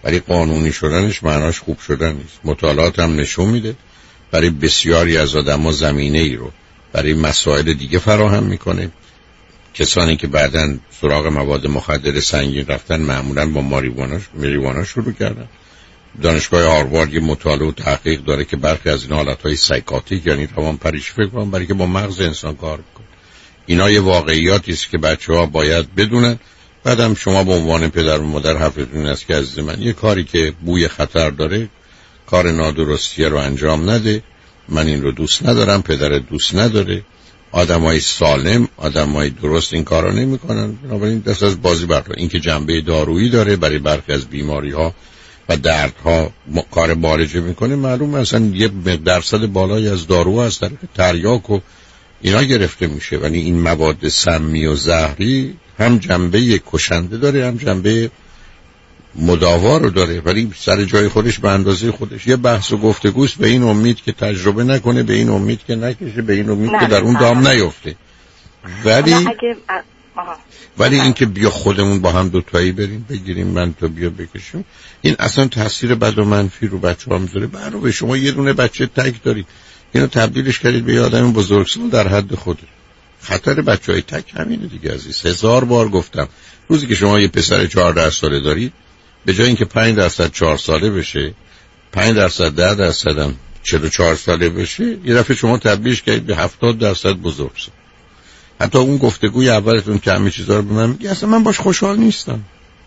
ولی قانونی شدنش معناش خوب شدن نیست. مطالعات هم نشون میده برای بسیاری از آدم‌ها زمینه ای رو برای مسائل دیگه فراهم میکنه. کسانی که بعداً سراغ مواد مخدر سنگین رفتن معمولاً با ماریجوانا ماریجوانا شروع کردن. دانشگاه هاروارد یه مطالعه و تحقیق داره که برخی از این حالتهای سایکاتیک یعنی روان پریشی فکر کنم برای که با مغز انسان کار میکنه. اینا یه واقعیاتی است که بچه‌ها باید بدونن. بعدم شما به عنوان پدر و مادر حرفتون است که عزیز من یه کاری که بوی خطر داره کار نادرستیه رو انجام نده. من این رو دوست ندارم، پدر دوست نداره. آدمای سالم، آدمای درست این کارا نمی‌کنن. بنابراین دست از بازی بردار. این که جنبه دارویی داره برای برخی از بیماری‌ها و دردها کار بارجه میکنه معلوم اصلا یه درصد بالایی از دارو از طریق تریاک و اینا گرفته میشه. ولی این مواد سمی و زهری هم جنبه کشنده داره هم جنبه مداوا رو داره، ولی سر جای خودش به اندازه خودش. یه بحث و گفتگوست به این امید که تجربه نکنه، به این امید که نکشه، به این امید که در اون دام نیفته. ولی اگه... ولی اینکه بیا خودمون با هم دوتایی بریم بگیریم من تو بیا بکشیم، این اصلا تاثیر بد و منفی رو بچه‌ها میذاره. برای شما یه دونه بچه تک دارید، اینو تبدیلش کردید به یه آدم بزرگسال در حد خودت. خطر بچهای تک همینه دیگه عزیز. هزار بار گفتم روزی که شما یه پسر چهارده ساله دارید به جای اینکه پنج درصد چهار ساله بشه، پنج درصد ده درصد هم چهل و چهار ساله بشه، یه دفعه شما تبدیلش کردید به هفتاد درصد بزرگسال. حتی اون گفتگوی اولتون که همه چیزا رو به من میگه اصلا من باش خوشحال نیستم.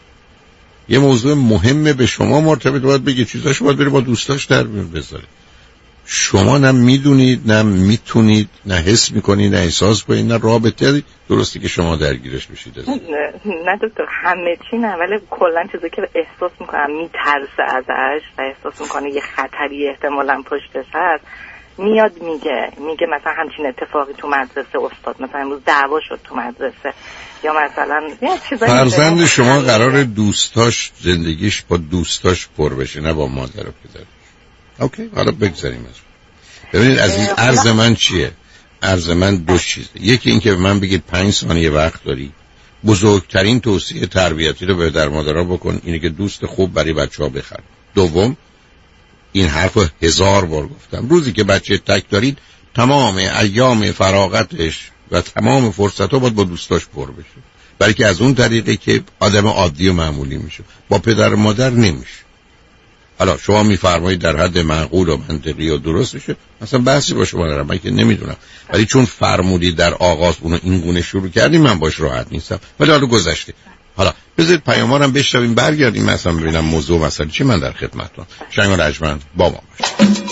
یه موضوع مهمه به شما مرتبط باید بگی چیزاشو باید بری با دوستاش در میون بذاره. شما نه میدونید نه میتونید نه حس میکنید نه احساس کنید نه رابطه درستی که شما درگیرش بشید. نه نه دکتر همه چی نه، ولی کلا چیزی که احساس میکنم میترسه ازش و احساس میکنه یه خطری احتمالاً پشتش هست میاد میگه میگه مثلا همچین اتفاقی تو مدرسه استاد مثلا امروز دعوا شد تو مدرسه یا مثلا یه چیزایی. فرزند شما قرار دوستاش زندگیش با دوستاش پر بشه نه با مادر و پدر. اوکی حالا بگذاریم از ببینید عزیز عرض من چیه؟ عرض من دو چیزه. یکی این که من بگید پنج ثانیه وقت داری، بزرگترین توصیه تربیتی رو به در مادرها بکن اینه که دوست خوب برای بچه‌ها بخر. دوم این حرف هزار بار گفتم، روزی که بچه تک دارید تمام ایام فراغتش و تمام فرصت‌ها باید با دوستاش پر بشه، برای که از اون طریقی که آدم عادی و معمولی میشه، با پدر و مادر نمیشه. حالا شما میفرمایید در حد معقول و منطقی و درست میشه، مثلا بحثی با شما ندارم، من که نمیدونم، ولی چون فرمودید در آغاز اونو این گونه شروع کردیم من باش راحت نیستم. ولی حالا گذشته. حالا بذارید پیامارم بشنویم برگردیم مثلا ببینم موضوع مثلا چی. من در خدمتتون. شنگ رجمن با ما باشید.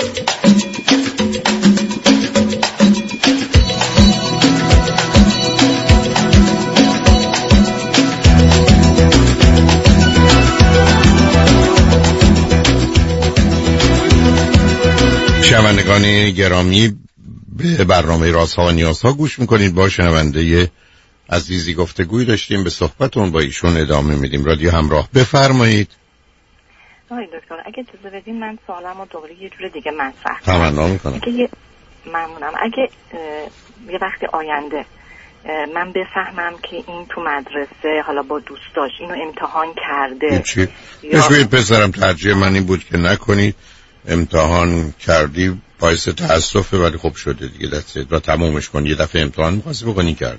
شنوندگان گرامی به برنامه رازها و نیازها گوش میکنید. با شنونده عزیزی گفتگوی داشتیم، به صحبتون با ایشون ادامه میدیم. رادیو همراه بفرمایید. آقای دکتر اگه اجازه بدین من سوالمو دوباره یه جور دیگه مطرح کنم. تمنا میکنم. اگه یه ممنونم. اگه یه وقت آینده من بفهمم که این تو مدرسه حالا با دوستاش اینو امتحان کرده، چی؟ یا... پسرم ترجیح من این بود که نکنید. امتحان کردی باعث تأسفه ولی خوب شده دیگه، دستت را تمومش کن. یه دفعه امتحان می‌خواستی بکنی کردی،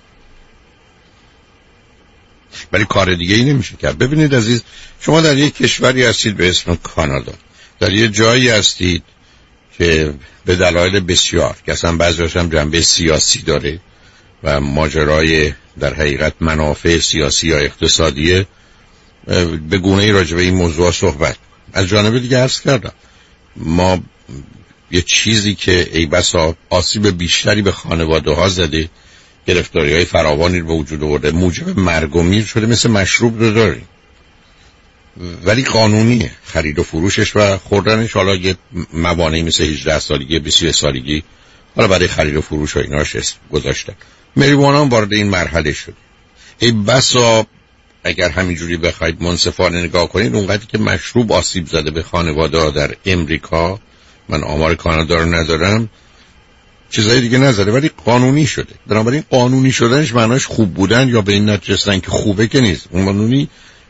ولی کار دیگه ای نمیشه کرد. ببینید عزیز، شما در یک کشوری هستید به اسم کانادا، در یه جایی هستید که به دلایل بسیار که اصلا بعضی‌هاش هم جنبه سیاسی داره و ماجرای در حقیقت منافع سیاسی یا اقتصادیه، به گونه‌ای راجع به این موضوع صحبت. از جانب دیگه عرض کردم ما یه چیزی که ای بسا آسیب بیشتری به خانواده ها زده، گرفتاری های فراوانی رو به وجود آورده، موجب مرگ و میر شده، مثل مشروب رو داریم ولی قانونیه خرید و فروشش و خوردنش. حالا یه موانعی مثل هجده سالگی بیست و یک سالگی حالا برای خرید و فروش و ایناش گذاشتن. مریجوانا هم وارد این مرحله شد. ای بسا اگر همینجوری بخواید منصفانه نگاه کنید، اونقدر که مشروب آسیب زده به خانواده در امریکا، من آمار کانادا رو ندارم، چیزای دیگه نزده، ولی قانونی شده. بنابراین قانونی شدنش معناش خوب بودن یا به این نتیجه رسیدن که خوبه که نیست. اون قانونی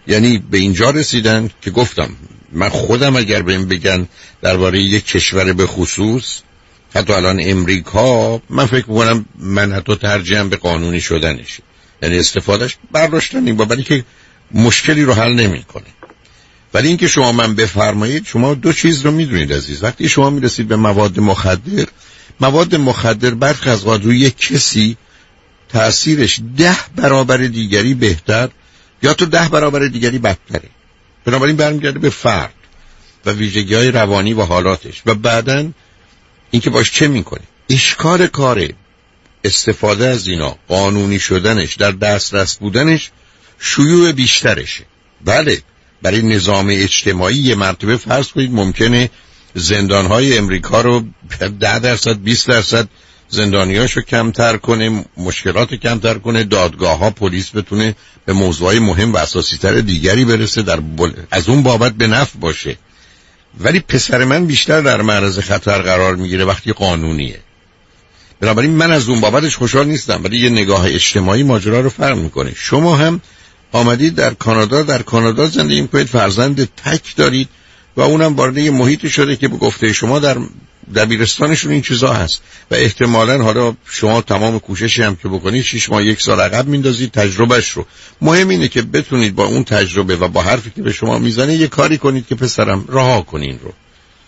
یعنی به اینجا رسیدن که گفتم من خودم اگر بهم بگن درباره یک کشور به خصوص، حتی الان امریکا، من فکر میکنم من حتی ترجیحم به قانونی شدنش، یعنی استفادهش برداشتن با برای که مشکلی رو حل نمیکنه. ولی اینکه شما من بفرمایید، شما دو چیز رو میدونید عزیز. وقتی شما میرسید به مواد مخدر، مواد مخدر برخی از اوقات روی کسی تأثیرش ده برابر دیگری بهتر یا تو ده برابر دیگری بدتره. بنابراین برمیگرده به فرد و ویژگی‌های روانی و حالاتش و بعداً اینکه باش چه میکنه. اشکال کاره استفاده از اینا، قانونی شدنش، در دسترس بودنش شیوع بیشترشه. بله، برای نظام اجتماعی یه مرتبه فرض کنید ممکنه زندان‌های امریکا رو ده درصد بیست درصد زندانیاشو کمتر کنه، مشکلات کمتر کنه، دادگاه‌ها، پلیس بتونه به موضوعای مهم و اساسی‌تر دیگری برسه، در بل... از اون بابت به نفع باشه. ولی پسر من بیشتر در معرض خطر قرار میگیره وقتی قانونیه. بنابراین من از اون بابتش خوشحال نیستم، ولی یه نگاه اجتماعی ماجرا رو فرق میکنه. شما هم آمدید در کانادا، در کانادا زندگی میکنید، فرزند تک دارید و اونم وارد یه محیطی شده که به گفته شما در دبیرستانشون این چیزا هست و احتمالاً حالا شما تمام کوششی هم که بکنید شش ماه یک سال عقب میندازید تجربهش رو. مهم اینه که بتونید با اون تجربه و با حرفی که به شما میزنه یه کاری کنید که پسرم رها کنین رو.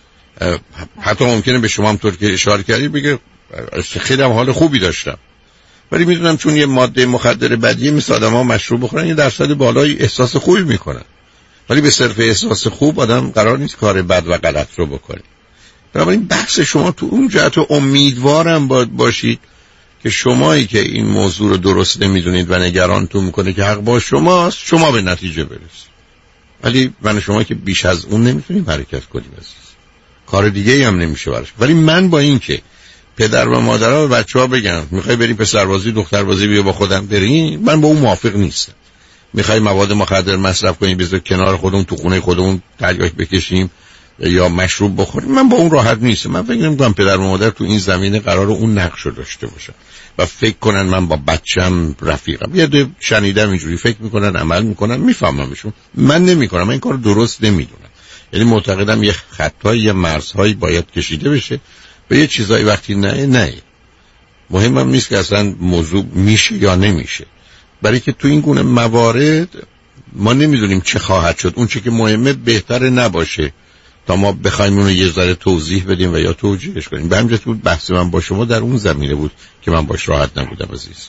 حتی ممکنه به شما هم طور که اشاره کردید بگه خیلی هم حال خوبی داشتم، ولی میدونم چون یه ماده مخدر بدیه مثل آدم‌ها مشروب بخورن یه درصد بالایی احساس خوبی میکنن، ولی به صرف احساس خوب آدم قرار نیست کار بد و غلط رو بکنه. بنابراین بحث شما تو اون جهت امیدوارم باید باشید که شمایی که این موضوع رو درست نمیدونید و نگرانتون میکنه که حق با شماست، شما به نتیجه برسید. ولی من شما که بیش از اون نمیتونیم حرکت کنیم عزیز، کار دیگه هم نمیشه براش. ولی من با این که پدر و مادرها به بچه‌ها بگن میخوای بریم پسربازی دختربازی بیا با خودم بریم، من با اون موافق نیستم. میخوای مواد مخدر مصرف کنیم بذار کنار خودمون تو خونه خودمون تریاک بکشیم یا مشروب بخوریم، من با اون راحت نیستم. من فکر نمی‌کنم پدر و مادر تو این زمینه قرار اون نقش رو داشته باشن و فکر کنن من با بچم رفیقم. یه ده شنیدم اینجوری فکر میکنن، عمل میکنن، میفهممشون. من نمیکنم، من این کار درست نمیدونم. یعنی معتقدم یه خطایی، یه مرزهایی باید کشیده بشه و یه چیزایی وقتی نه نه مهمم نیست که اصلا موضوع میشه یا نمیشه، برای که تو این گونه موارد ما نمیدونیم چه خواهد شد. اون چه که مهمه بهتره نباشه تا ما بخوایم اون رو یه ذره توضیح بدیم و یا توجیهش کنیم. به همین بود بحث من با شما در اون زمینه بود که من باش راحت نبودم عزیز.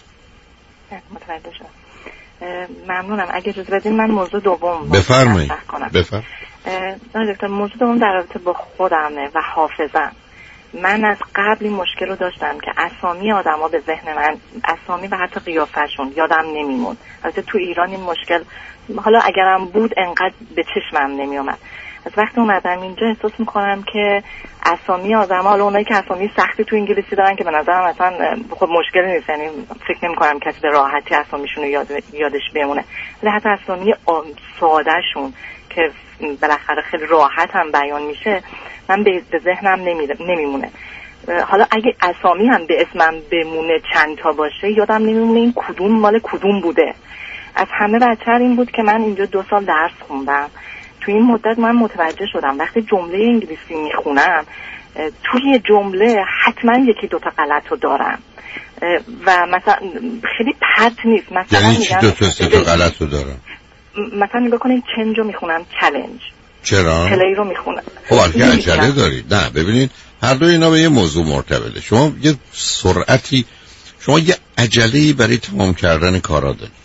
متوجه شدم. ممنونم. اگه اجازه بدین من موضوع دوم بفرمایید. بفرمایید. دکتر، موضوع دوم در رابطه با خودمه و حافظم. من از قبل این مشکل رو داشتم که اسامی آدما به ذهن من، اسامی و حتی قیافشون یادم نمیمون. البته تو ایران این مشکل حالا اگرم بود انقدر به چشمم نمیومد. از وقتی اومدم اینجا احساس میکنم که اسامی آدما، حالا اونایی که اسامی سختی تو انگلیسی دارن که به نظرم اصلا خب مشکلی نیست، یعنی فکر نمی‌کنم کسی به راحتی اسامیشون رو یاد یادش بمونه، ولی حتی اسامی سادهشون که بالاخره خیلی راحت هم بیان میشه من به ذهنم نمیمونه. حالا اگه اسامی هم به اسمم بمونه چند تا باشه یادم نمیمونه این کدوم مال کدوم بوده. از همه بدتر این بود که من اینجا دو سال درس خوندم. توی این مدت من متوجه شدم وقتی جمله انگلیسی میخونم توی جمله حتما یکی دوتا غلط رو دارم و مثلا خیلی پرت نیست. مثلا یعنی چی دوتا سه تا غلط رو دارم؟ مثلا نگاه کنید چنج رو میخونم چالنج. چرا؟ پلی رو میخونم. خب اگه عجله دارید. نه ببینید هر دو اینا به یه موضوع مرتبطه. شما یه سرعتی، شما یه عجله‌ای برای تمام کردن کارا دارید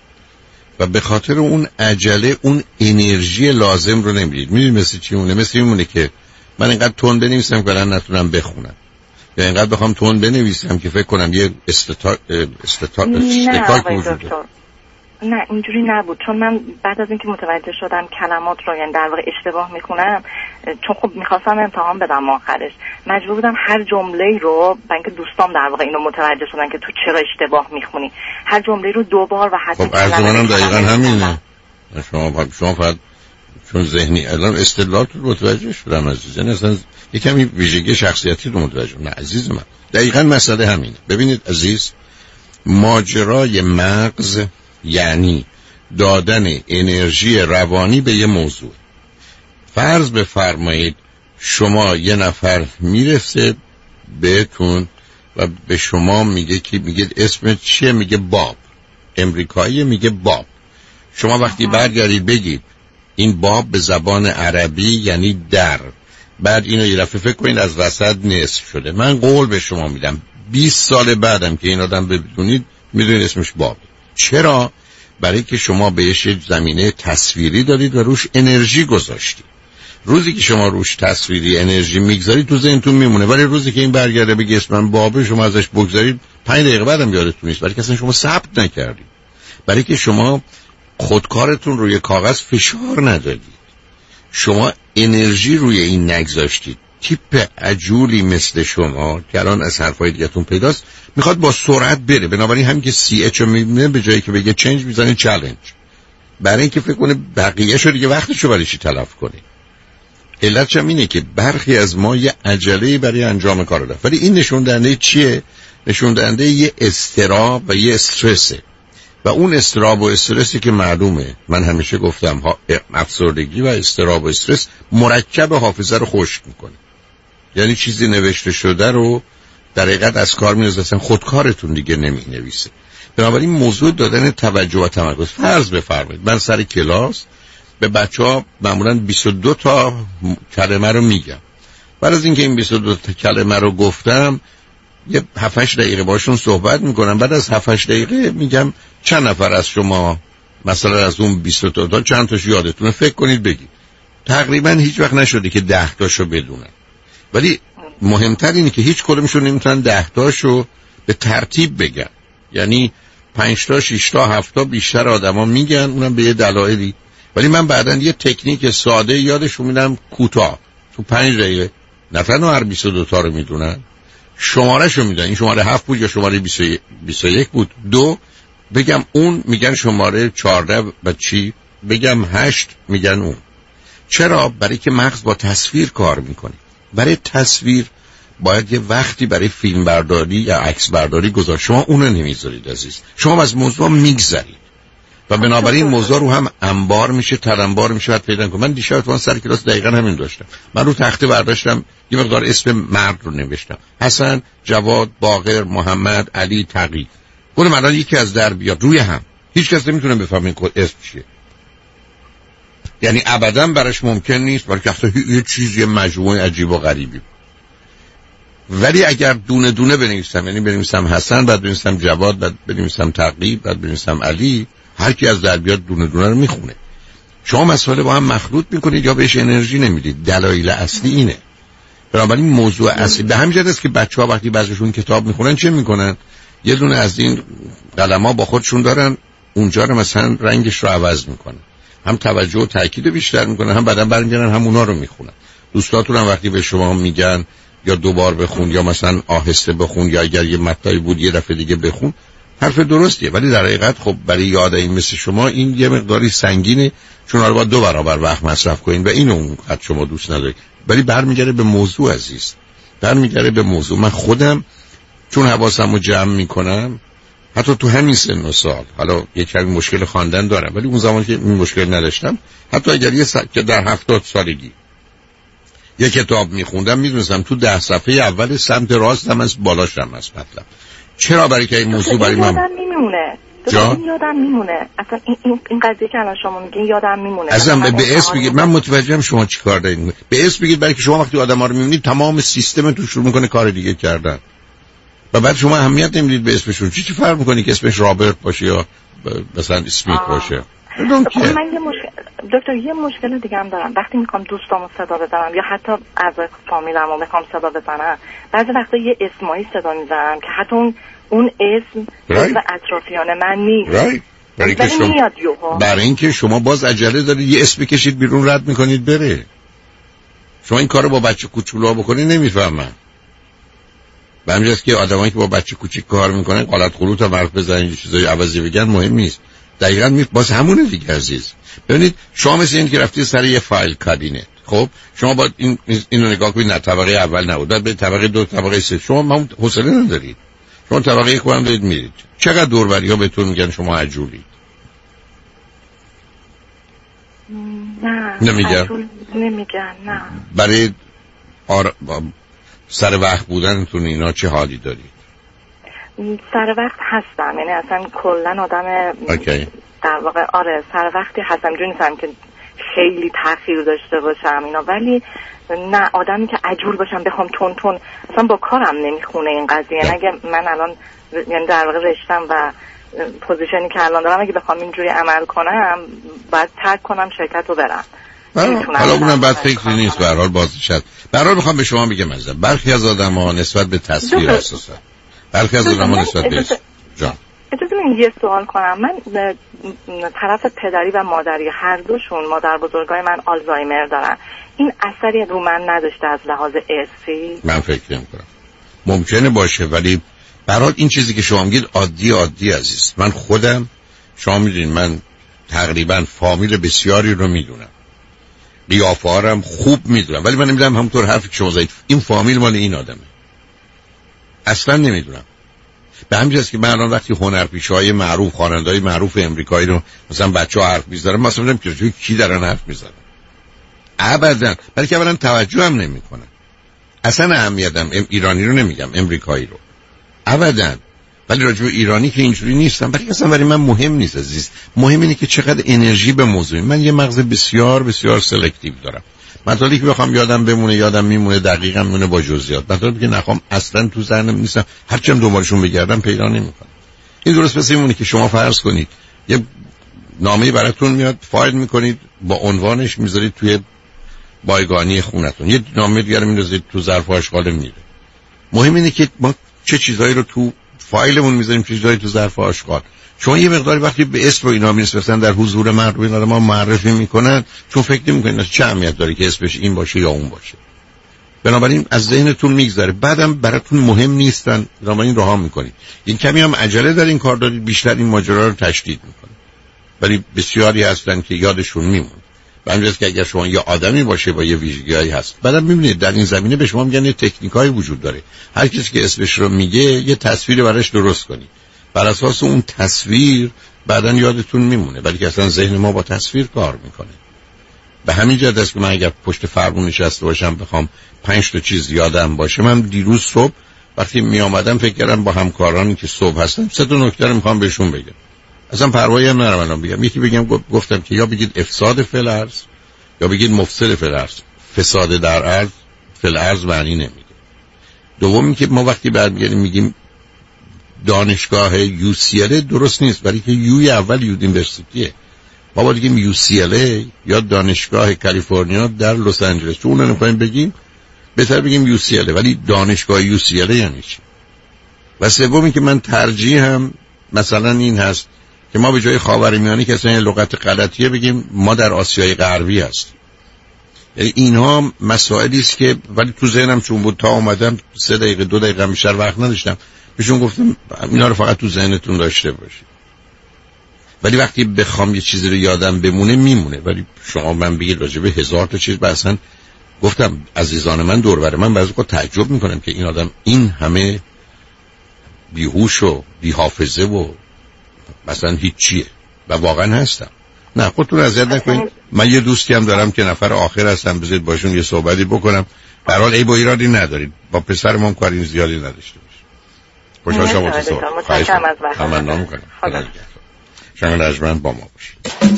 و به خاطر اون عجله اون انرژی لازم رو نمیدید. میدونید مثل چی مونه؟ مثل این مونه که من اینقدر تون بنویسم که الان نتونم بخونم، یا اینقدر بخوام تون بنویسم که فکر کنم یه استتا استا استکاک وجود داره. نه اینجوری نبود، چون من بعد از اینکه متوجه شدم کلمات رو یعنی در واقع اشتباه میخونم، چون خب میخواستم امتحان بدم آخرش مجبور بودم هر جمله رو، برای اینکه دوستام در واقع اینو متوجه شدن که تو چرا اشتباه میخونی، هر جمله رو دو بار و حتی خب عرض منم دقیقاً همینه. شما شما فقط چون ذهنی الان استدلال رو متوجه شدم عزیز، یعنی اصلا یه کمی ویژگی شخصیتی رو متوجه شدم. نه عزیز من دقیقاً مسئله همینه. ببینید عزیز، ماجرای مغز یعنی دادن انرژی روانی به یه موضوع. فرض بفرمایید شما یه نفر میرسه بهتون و به شما میگه که میگه اسمت چیه؟ میگه باب. امریکایی میگه باب. شما وقتی برگردید بگید این باب به زبان عربی یعنی در، بعد اینو یه دفعه فکر کنید از وسط نصف شده. من قول به شما میدم بیست سال بعدم که این آدم بدونید میدونید اسمش باب. چرا؟ برای که شما بهش زمینه تصویری دادید و روش انرژی گذاشتید. روزی که شما روش تصویری انرژی میگذارید تو ذهنتون میمونه، ولی روزی که این برگرده بگه اسمم بابه شما ازش بگذارید پنج دقیقه بعدم یادتون نیست، برای که اصلا شما ثبت نکردید، برای که شما خودکارتون روی کاغذ فشار ندادید، شما انرژی روی این نگذاشتید. تیپ عجولی مثل شما که الان از حرفای دیگه‌تون پیداست میخواد با سرعت بره، بنابراین همین که سی اچ رو میبینه به جایی که بگه چنج میزنه چالش، برای اینکه فکر کنه بقیه شو دیگه وقتشو برای چی تلف کنه. علتش هم اینه که برخی از ما یه عجله برای انجام کار دارن، ولی این نشون دهنده چیه؟ نشون دهنده یه اضطراب و یه استرسه، و اون اضطراب و استرسی که معلومه، من همیشه گفتم افسردگی و اضطراب و استرس مرکب حافظه رو خشک میکنه، یعنی چیزی نوشته شده رو در حقیقت از کار میندازه، اصلا خودکارتون دیگه نمی نویسه. بنابراین موضوع دادن توجه و تمرکز. فرض بفرمایید من سر کلاس به بچه‌ها معمولاً بیست و دو تا کلمه رو میگم، بعد از اینکه این بیست و دو تا کلمه رو گفتم یه هفت هشت دقیقه باشون صحبت میکنم، بعد از هفت هشت دقیقه میگم چند نفر از شما مثلا از اون بیست و دو تا چند تاش یادتونه؟ فکر کنید بگید. تقریبا هیچ وقت نشده که ده تاشو بدونن، ولی مهمتر اینه که هیچ کدومشون نمیتونن ده تاشو به ترتیب بگن، یعنی پنج تا شش تا هفت تا بیشتر آدما میگن، اونم به یه دلایلی، ولی من بعداً یه تکنیک ساده یادشون میدم کوتاه تو پنج دقیقه، نه تنها هر بیست و دو تا رو میدونن، شماره شو میدن، این شماره هفت بود یا شماره بیست و یک بود، دو بگم اون میگن شماره چهارده و چی بگم هشت میگن اون. چرا؟ برای که مغز با تصویر کار میکنه. برای تصویر باید یه وقتی برای فیلم برداری یا عکس برداری گذاشت، شما اونو نمیذارید عزیز، شما از موضوع میگذرید و بنابراین موضوع رو هم انبار میشه، ترنبار میشه، بعد پیدا کنم. من دیشب اتفاقا سر کلاس دقیقاً همین داشتم، من رو تخته برداشتم یه مقدار اسم مرد رو نوشتم، حسن، جواد، باقر، محمد، علی، تقی. گفتم الان یکی از در بیاد روی هم، هیچ کس نمیتونه بفهمه این اسم چیه، یعنی ابداً براش ممکن نیست، بلکه اصلا یه چیزی مجموعه عجیب و غریبی. ولی اگر دونه دونه بنویسم، یعنی بنویسم حسن، بعد بنویسم جواد، بعد بنویسم تقی، بعد بنویسم علی، هر کی از در بیاد دونه دونه رو میخونه. شما مسئله با هم مخلوط میکنید یا بهش انرژی نمیدید. دلایل اصلی اینه. بنابراین موضوع اصلی به همین جهت است که بچه‌ها وقتی بعضیشون کتاب میخونن چه میکنن؟ یه دونه از این قلم‌ها با خودشون دارن، اونجا رو مثلا رنگش رو عوض میکنن، هم توجه و تاکید بیشتر میکنن، هم بعداً برمیگردن هم اونا رو میخونن. دوستاتون هم وقتی به شما میگن یا دوبار بخون یا مثلا آهسته بخون یا اگر یه متنی بود یه دفعه دیگه بخون، حرف درستیه، ولی در حقیقت خب برای یاد این مثل شما این یه مقداری سنگینه، چون آره باید دو برابر وقت مصرف کنین و اینو اونقدر شما دوست ندارید. ولی برمیگره به موضوع عزیز، برمیگره به موضوع. من خودم چون حواسم رو جمع میکنم، حتی تو همین سن و سال، حالا یک کمی مشکل خواندن دارم ولی اون زمان که این مشکل نداشتم، حتی اگر یه س... که در هفتاد سالگی یه کتاب میخوندم میدونستم تو ده صفحه اول سمت راستم از بالاشم از مطلب. چرا؟ برای که این موضوع برای من یادم میمونه. جان یادم میمونه. اصلا این این, این قضیه که الان شما میگین یادم میمونه. ازم به, به اسم بگید، من متوجهم شما چیکار دارید. به اسم بگید، برای که شما وقتی آدم‌ها رو میبینید تمام سیستم تو شروع میکنه کار دیگه کردن و بعد شما اهمیت نمیدید به اسمشون. چی چی فرق میکنه که اسمش رابرت باشه یا مثلا اسمیت باشه؟ من یه مشکل دکتر یه مشکل دیگه هم دارم. وقتی میخوام دوستامو صدا بزنم یا حتی اعضای فامیلمو میخوام صدا بزنم، بعضی وقتا یه اسمایی صدا میزنم که حتی اون اون اسم right. به اطرافیان من نیست. right. برای اینکه شما برای اینکه شما باز عجله دارید یه اسم بکشید بیرون رد میکنید بره. شما این کارو با بچه کوچولوها بکنید نمیفهمن. به همین جاست که آدمایی که با بچه کوچیک کار میکنن غلط غلوط هم حرف بزنن، چیزای عوضی بگن مهم نیست. دقیقاً می باز همونه دیگه عزیز. ببینید شما مثل این که رفتید سر یه فایل کابینت، خب شما با این اینو نگاه کنید، نه طبقه اول نبود، بعد به طبقه دو، طبقه سه، شما ما حوصله ندارید. شما طبقه یک هم دارید میرید. چقدر دوربری‌ها بهتون میگن شما عجولید. نه نمیگن نمیگن نه. برای آر... سر وقت بودنتون اینا چه حالی دارید؟ سر وقت هستم، یعنی اصلا کلا آدم اوکی. در واقع آره سر وقتی هستم، جون نیستم که خیلی تاخیر داشته باشم اینا، ولی نه آدمی که عجول باشم بخوام تون تون، اصلا با کارم نمیخونه این قضیه. نه. اگه من الان یعنی در واقع رشتم و پوزیشنی که الان دارم اگه بخوام اینجوری عمل کنم باید ترک کنم شرکت رو برم. حالا اونم بعد فکری نیست، به هر حال بازی شد. به هر حال میخوام به شما بگم از برخی از آدم‌ها نسبت به تصویر حساسن، برخی از آدم‌ها نسبت به اسم. جان اجازه بدین یه سوال کنم. من طرف پدری و مادری هر دوشون مادر بزرگای من آلزایمر دارن، این اثری رو من نداشته از لحاظ ارثی؟ من فکر نمی‌کنم. ممکنه باشه، ولی به هر حال این چیزی که شما میگید عادی عادی عزیز. من خودم شما میدونید من تقریبا فامیل بسیاری رو میدونم، قیافه هارم خوب میدونم، ولی من نمیدونم همونطور حرفی که شما زدید این فامیل مال این آدمه، اصلا نمیدونم. به همین جاست که من الان وقتی هنرپیشه‌های معروف، خواننده‌های معروف امریکایی رو مثلا بچه‌ها حرف می‌زنن، مثلا میگم که کی دارن حرف می‌زنن، ابداً، بلکه اولا توجه هم نمی‌کنن، اصلا اهمیتم ایرانی رو نمیگم، امریکایی رو ابداً. ولی راجع به ایرانی که اینجوری نیستم، ولی اصلا برای من مهم نیست عزیز. مهم اینه که چقدر انرژی به موضوع. من یه مغز بسیار بسیار سلکتیو دارم. مطالبی که بخوام یادم بمونه یادم میمونه، دقیقاً میمونه با جزئیات. مطالبی که نخوام اصلا تو ذهنم نیستم، هرچند دنبالشون بگردم پیدا نمیکنم. این درست مثل اینه که شما فرض کنید یه نامه براتون میاد، فایل میکنید، با عنوانش میذارید توی بایگانی خونتون، یه نامه دیگه رو میذارید تو ظرف آشغال میره. مهم اینه که ما چه چیزایی رو تو فایلمون میذاریم، چه چیزایی تو ظرف آشغال. شما یه مقداری وقتی به اسم و اینا میرسن در حضور مردم اینا رو ما معرفی میکنن، چون فکر نمیکنین چه اهمیت داره که اسمش این باشه یا اون باشه، بنابراین از ذهنتون میگذره، بعدم براتون مهم نیستن، بنابراین رها میکنید. این کمی هم عجله در این کار دارید، بیشتر این ماجرا رو تشدید میکنه. ولی بسیاری هستن که یادشون میمونه. به همین جاست که اگر شما یه آدمی باشه با یه ویژگی‌هایی هست، بعدم میبینید در این زمینه به شما میگن یه تکنیکایی وجود داره، هر کسی که اسمش رو میگه یه تصویر براش درست کنید، بر اساس اون تصویر بعداً یادتون میمونه، ولی که اصلا ذهن ما با تصویر کار میکنه. به همین جهت است که من اگر پشت فرمون نشسته باشم بخوام پنج تا چیز یادم باشه، من دیروز صبح وقتی می آمدم فکر کردم با همکارانی که صبح هستن سه تا نکته رو میخوام بهشون بگم، اصلا پروایی هم ندارم الان بگم. یکی بگم گفتم که یا بگید افساد فی الارض یا بگید مفسد فی الارض. فساد در ارض فی الارض معنی نمیده. دومی که ما وقتی برمیگردیم میگیم دانشگاه یو سی ال درست نیست، برای که یوی اول یونیورسیتیه. ما باید بگیم یو سی ال یا دانشگاه کالیفرنیا در لس آنجلس، چون اون نمیخوایم بگیم بهتر بگیم یو سی ال، ولی دانشگاه یو سی ال یعنی چی؟ و سومی که من ترجیح هم مثلا این هست که ما به جای خاورمیانه که اصلا لغت غلطیه بگیم ما در آسیای غربی هستیم. یعنی اینها مسائلی است که ولی تو ذهنم چون بود تا اومدم سه دقیقه دو دقیقه بیشتر وقت نداشتم، بهشون گفتم اینا رو فقط تو ذهنتون داشته باشید. ولی وقتی بخوام یه چیزی رو یادم بمونه میمونه، ولی شما من بگید راجع به هزار تا چیز اصلا گفتم عزیزان من دور بر من بعضی وقت تعجب میکنم که این آدم این همه بیهوش و بی‌حافظه و مثلا هیچ چیه و واقعا هستم. نه خودتون اذیت نکنید. من یه دوستی هم دارم که نفر آخر هستم، بذارید باشون یه صحبتی بکنم. به هر حال ای با ایرادی ندارید، با پسرمون کاری زیادی نداشته باشه. خوشحال شدم تو صحبت. متشکرم از وقتتون. تمنا می‌کنم. خدا شما لازم با ما باشید.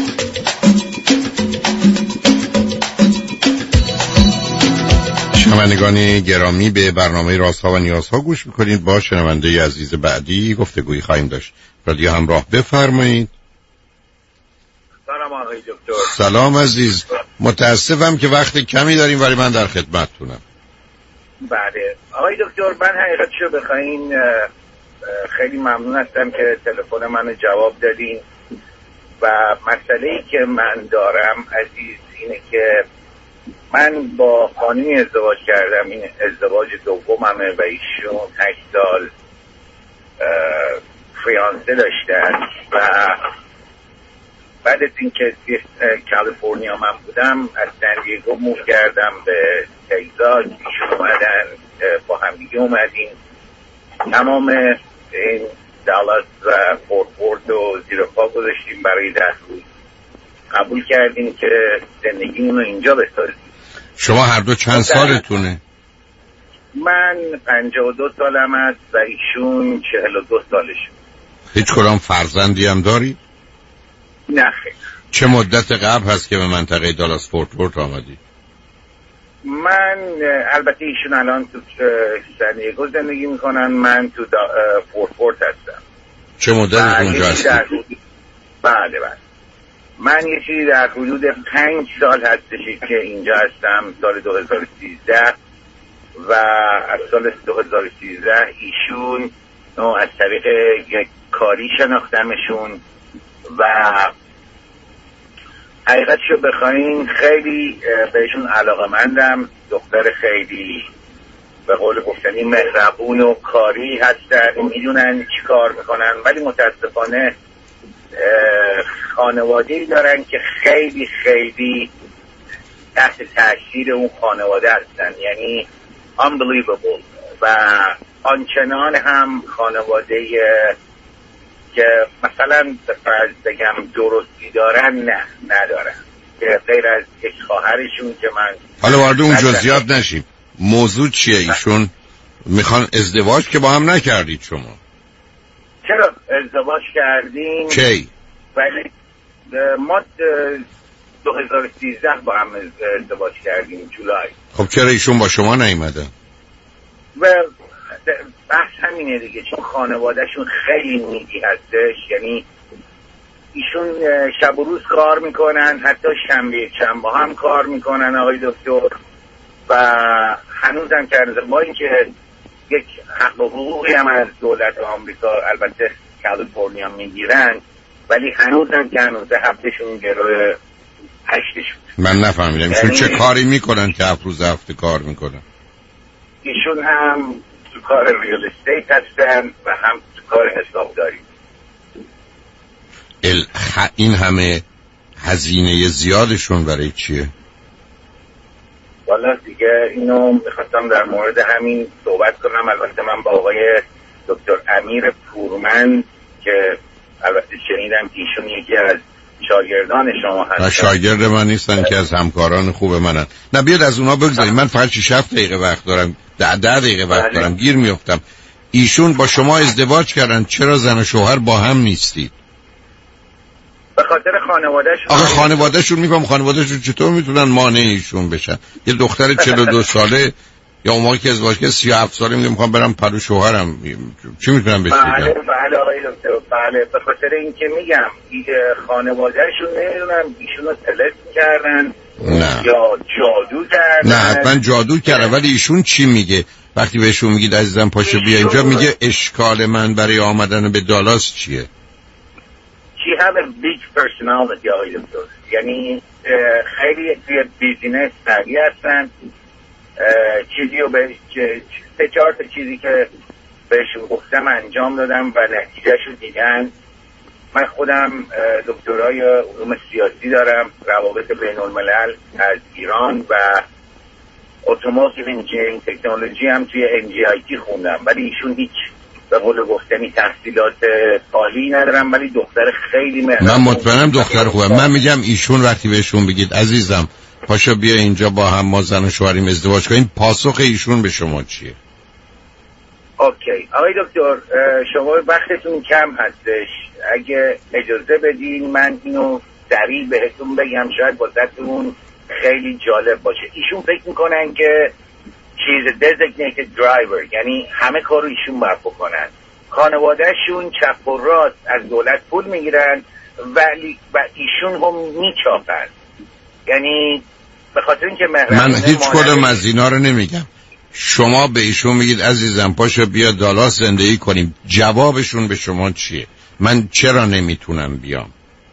شنوندگان گرامی به برنامه رازها و نیازها گوش میکنید. با شنونده عزیز بعدی گفتگویی خواهیم داشت. رادیو همراه بفرمایید. سلام آقای دکتر. سلام عزیز، متاسفم که وقت کمی داریم ولی من در خدمتتونم. بله آقای دکتر، من حقیقتشو بخواین خیلی ممنون هستم که تلفن منو جواب دادین و مسئله‌ای که من دارم عزیز اینه که من با خانمی ازدواج کردم، این ازدواج دوممه و ایشون هشت سال فریانسه داشتن و بعد از این که کالیفرنیا من بودم از سن دیگو موو کردم به تگزاس، ایشون اومدن با همدیگه اومدیم تمام این دالاس و فورت ورد و زیر پا گذاشتیم برای ده روز قبول کردیم که زندگیمون رو اینجا بسازیم. شما هر دو چند سالتونه؟ من پنجاه و دو سالم است و ایشون چهل و دو سالشون. هیچ کدام فرزندی هم داری؟ نه خیلی. چه مدت قبل هست که به منطقه دالاس فورت ورت آمدی؟ من البته ایشون الان تو سن دیگو زندگی میکنن، من تو فورت ورت هستم. چه مدت اونجا هستی؟ بله بله من یه چیزی در حدود پنج سال هستشی که اینجا هستم، سال دو هزار و سیزده، و از سال دو هزار و سیزده ایشون از طریق یک کاری شناختمشون و حقیقتشو بخواین خیلی بهشون علاقه‌مندم. دختر خیلی به قول گفتنی مهربون و کاری هستن، میدونن چی کار میکنن، ولی متاسفانه خانواده‌ای دارن که خیلی خیلی تحت تاثیر اون خانواده هستن، یعنی unbelievable، و آنچنان هم خانواده که مثلا به فرض بگم درستی دارن نه ندارن، که غیر از یک خواهرشون که من حالا وارد اون جزئیات نشیم. موضوع چیه؟ ایشون میخوان ازدواج که با هم نکردید شما؟ چرا ازدواج کردیم؟ کی؟ ولی ما دو هزار و سیزده با هم ازدواج کردیم، جولای. خب چرا ایشون با شما نیومدن؟ و بحث همینه دیگه، چون خانوادهشون خیلی نیدی هستش، یعنی ایشون شب و روز کار میکنن، حتی شنبه چند با هم کار میکنن آقای دکتر، و هنوزم کرده با اینکه یک حق و حقوقی هم از دولت آمریکا البته کالیفرنیا میگیرن، ولی هنوزم که هنوزه هفتهشون گروه هشتشون. من نفهمیدم ایشون چه کاری میکنن که هفت روز هفته کار میکنن؟ ایشون هم تو کار ریال استیت هستن و هم تو کار حسابداری. ال... این همه هزینه زیادشون برای چیه؟ والا دیگه اینو میخواستم در مورد همین صحبت کنم. البته من با آقای دکتر امیر پورمن که البته شنیدم که ایشون یکی از شاگردان شما هستن. شاگرد من نیستن که از همکاران خوب منن. نه بیاد از اونا بگذاریم. من فقط شش هفت دقیقه وقت دارم، ده ده دقیقه وقت دارم، گیر میافتم. ایشون با شما ازدواج کردن، چرا زن و شوهر با هم نیستید؟ به خاطر خانوادهشون. آخه خانوادهشون میفهم خانوادهشون چطور میتونن مانع ایشون بشن؟ یه دختر چهل و دو ساله یا اون موقعی که ازدواج کرد سی و هفت ساله میگه میخوام برم پلو شوهرم، چی میتونم بهش بگم؟ بله بله آقای دکتر، بله به خاطر اینکه میگم خانوادهشون نمیدونم ایشونو تلت کردن نه یا جادو کردن. نه حتما جادو کردن، ولی ایشون چی میگه وقتی بهشون میگید عزیزم پاشو بیا اینجا؟ میگه اشکال من برای آمدن به دالاس چیه؟ She have a big personality آقای دکتر، یعنی خیلی توی بیزینس سریع هستن. چیزی رو به سه چهار تا چیزی که بهشون گفتم انجام دادم و نتیجهش رو دیدن. من خودم دکترای علوم سیاسی دارم، روابط بین الملل از ایران، و اتوماتیو انجینیرینگ تکنولوژی هم توی ان جی آی تی خوندم، ولی ایشون هیچ به قول گفتنی تحصیلات عالی ندارم، ولی دختر خیلی مهربون. من مطمئنم دختر خوبه. من میگم ایشون وقتی بهشون بگید عزیزم پاشو بیا اینجا با هم ما زن و شوهریم ازدواج کنیم، پاسخ ایشون به شما چیه؟ اوکی آقای دکتر، شما وقتتون کم هستش، اگه اجازه بدین من اینو سریع بهتون بگم، شاید واسهتون خیلی جالب باشه. ایشون فکر میکنن که چیز designated driver، یعنی همه کارو ایشون باید بکنن. خانوادهشون چپ و راست از دولت پول میگیرن ولی و ایشون هم میچاپن، یعنی به خاطر اینکه من هیچ کدوم از اینا رو نمیگم. شما به ایشون میگید عزیزم پاشو بیا دالاس زندگی کنیم، جوابشون به شما چیه؟ من چرا نمیتونم بیام؟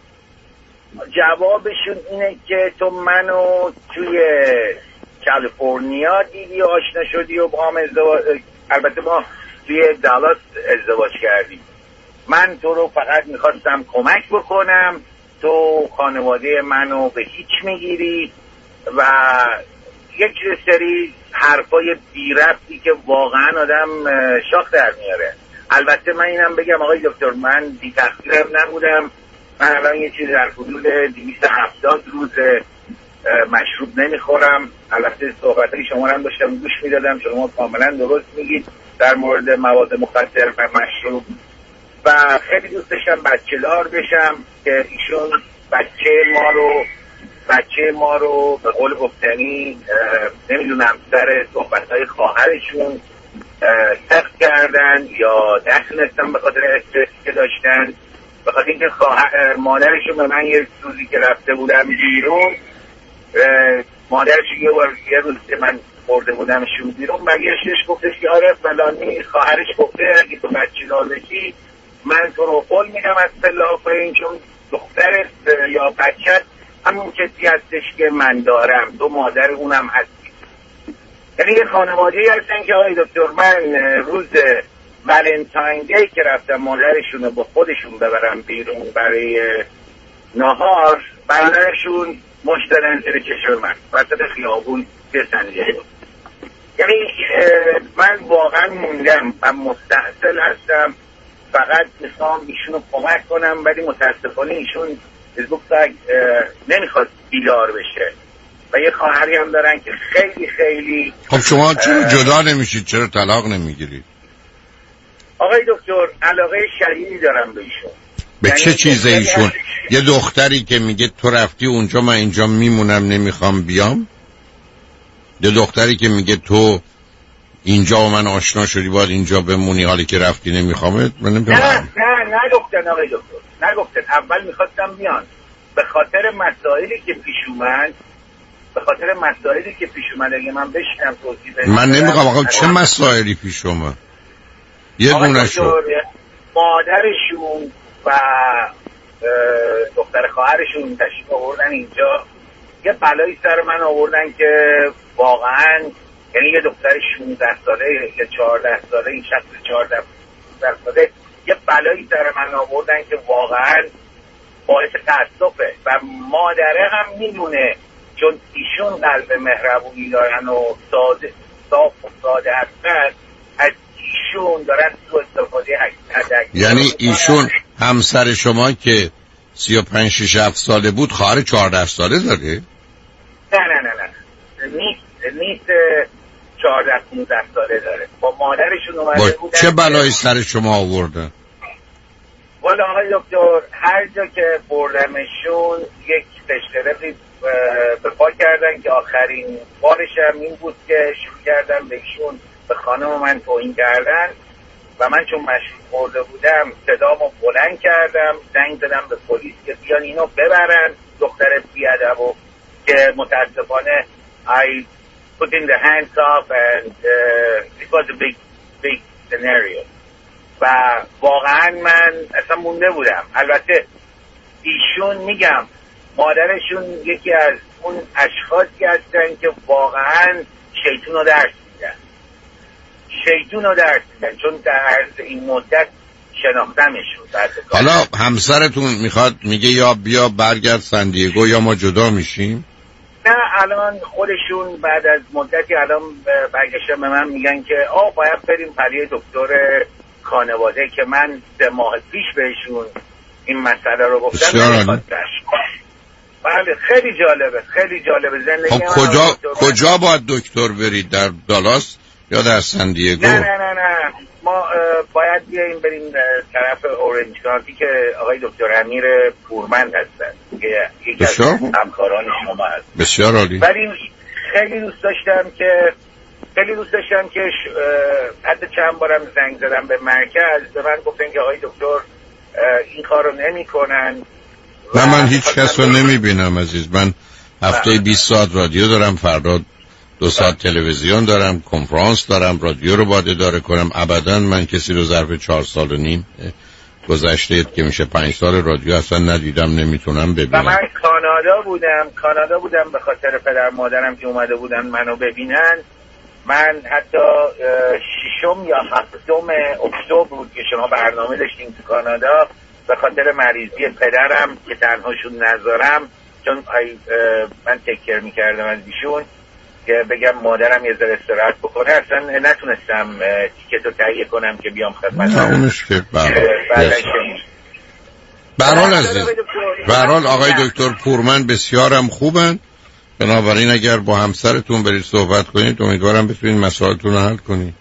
جوابشون اینه که تو منو توی کالیفرنیا دیدی و آشنا شدی و با هم ازدواج، البته ما توی دالاس ازدواج کردیم. من تو رو فقط میخواستم کمک بکنم، تو خانواده منو به هیچ میگیری و یک سری حرفای بی ربطی که واقعا آدم شاخ در میاره. البته من اینم بگم آقای دکتر، من بی تقصیرم نبودم من الان یه چیزی در حدود دویست و هفتاد روز مشروب نمیخورم. البته صحبتهای شما هم داشتم گوش میدادم، شما کاملا درست میگید در مورد مواد مخدر و مشروب و خیلی دوست داشتم بچه‌دار بشم که ایشون بچه ما رو بچه ما رو به قول گفتنی نمیدونم سر صحبتهای خواهرشون سخت کردن یا دست نستن به خاطر استرسی که داشتن، به خاطر اینکه خواهر مادرشون به من یه روزی که رفته بودم بیرون، مادرشون یه بار یه روز که من برده بودمشون بیرون برگشتش گفتش که آره فلانی خواهرش گفته اگه تو بچه دار بشی من تو رو قول میدم از خلاف این، چون دخترت یا بچت همون کسی هستش که من دارم، تو مادر اونم هستی. یعنی یه خانواده‌ای هستن که آقای دکتر من روز ولنتاین دی که رفتم مادرشون رو با خودشون ببرم بیرون برای نهار، برادرشون مشترن زیر چشم من وسط خیابون بسنجه. یعنی من واقعا موندم و مستحصل هستم، فقط میخوام ایشونو کمک کنم، ولی متاسفانه ایشون بزرگ نمیخواد بیدار بشه و یه خواهری هم دارن که خیلی خیلی. خب شما چرا جدا نمیشید؟ چرا طلاق نمیگیرید؟ آقای دکتر علاقه شدیدی دارم به ایشون. به یعنی چه چیزه ایشون؟ یه دختری که میگه تو رفتی اونجا من اینجا میمونم نمیخوام بیام؟ یه دختری که میگه تو اینجا و من آشنا شدی باید اینجا بمونی حالی که رفتی نمیخوامت؟ من نمیدونم. نه نه نگفتن آقای دکتر، نگفتن. اول میخواستم بیان به خاطر مسائلی که پیش اومد، به خاطر مسائلی که پیش اومد اگه من بشینم توضیح بدم. من نمیخوام. آقا چه مسائلی پیش اومد؟ یه دونه شو مادرشون و دختر خواهرشون تشریف آوردن اینجا، یه بلایی سر من آوردن که واقعا، یعنی یه دختر شانزده ساله یا چهارده ساله، این شخص چهارده ساله یه بلایی سر من آوردن که واقعا باعث تأسفه و مادره هم میدونه، چون ایشون قلب مهربونی دارن و ساده صاف و ساده هستن، از ایشون دارن تو استفاده حقیقت. یعنی ایشون همسر شما که سی و پنج شش هفت ساله بود خواهر چهارده ساله داره؟ نه نه نه نه نیست نیست چهارده پانزده ساله داره. با مادرشون اومده بودن. چه بلایی سر شما آوردن؟ والا آقای دکتر هر جا که بردمشون یک فشترقی به پا کردن که آخرین بارش هم این بود که شروع کردن به ایشون به خانم من توهین کردن و من چون مشروب خورده بودم صدامو بلند کردم، زنگ زدم به پلیس که بیان اینو ببرن، دختر بیادبو که متاسفانه I put in the hands off and uh, it was a big big scenario و واقعا من اصلا مونده بودم. البته ایشون میگم مادرشون یکی از اون اشخاصی هستن که واقعا شیطون رو درس میدن شیطون رو درس میدن چون در عرض این مدت شناختمشون. حالا همسرتون میخواد میگه یا بیا برگرد سندیگو یا ما جدا میشیم؟ نه الان خودشون بعد از مدتی الان برگشتن به من میگن که آه باید بریم پری دکتر خانواده که من سه ماه پیش بهشون این مسئله رو گفتم. بله خیلی جالبه خیلی جالبه زندگی. خب کجا کجا باید دکتر برید؟ در دالاس یا در سندیگو؟ نه نه نه نه ما باید بیاییم بریم طرف اورنج کانتی که آقای دکتر امیر پورمند هستن که یکی از همکاران شما هست. بسیار عالی. ولی خیلی دوست داشتم که خیلی دوست داشتم که حتی چند بارم زنگ زدم به مرکز، به من گفتن که آقای دکتر این کار رو نمی کنن. نه من هیچ کس رو نمی بینم عزیز. من هفته بیست ساعت رادیو دارم، فردا دو ساعت تلویزیون دارم، کنفرانس دارم، رادیو رو باید اداره کنم. ابدا من کسی رو ظرف چهار سال و نیم گذشته که میشه پنج سال رادیو اصلا ندیدم، نمیتونم ببینم. و من کانادا بودم کانادا بودم به خاطر پدر مادرم که اومده بودن منو ببینن. من حتی ششم یا هفتم اکتبر بود که شما برنامه داشتیم تو کانادا، به خاطر مریضی پدرم که تنهاشون نذارم، چون من تکر میکردم از ایشون که بگم مادرم یه ذره استراحت بکنه، اصلا نتونستم تیکت رو تهیه کنم که بیام خدمت. نه اونش که به هر حال عزیز، به هر حال آقای دکتر پورمن بسیارم خوبن، بنابراین اگر با همسرتون برید صحبت کنید امیدوارم بتونید مسائلتون رو حل کنید.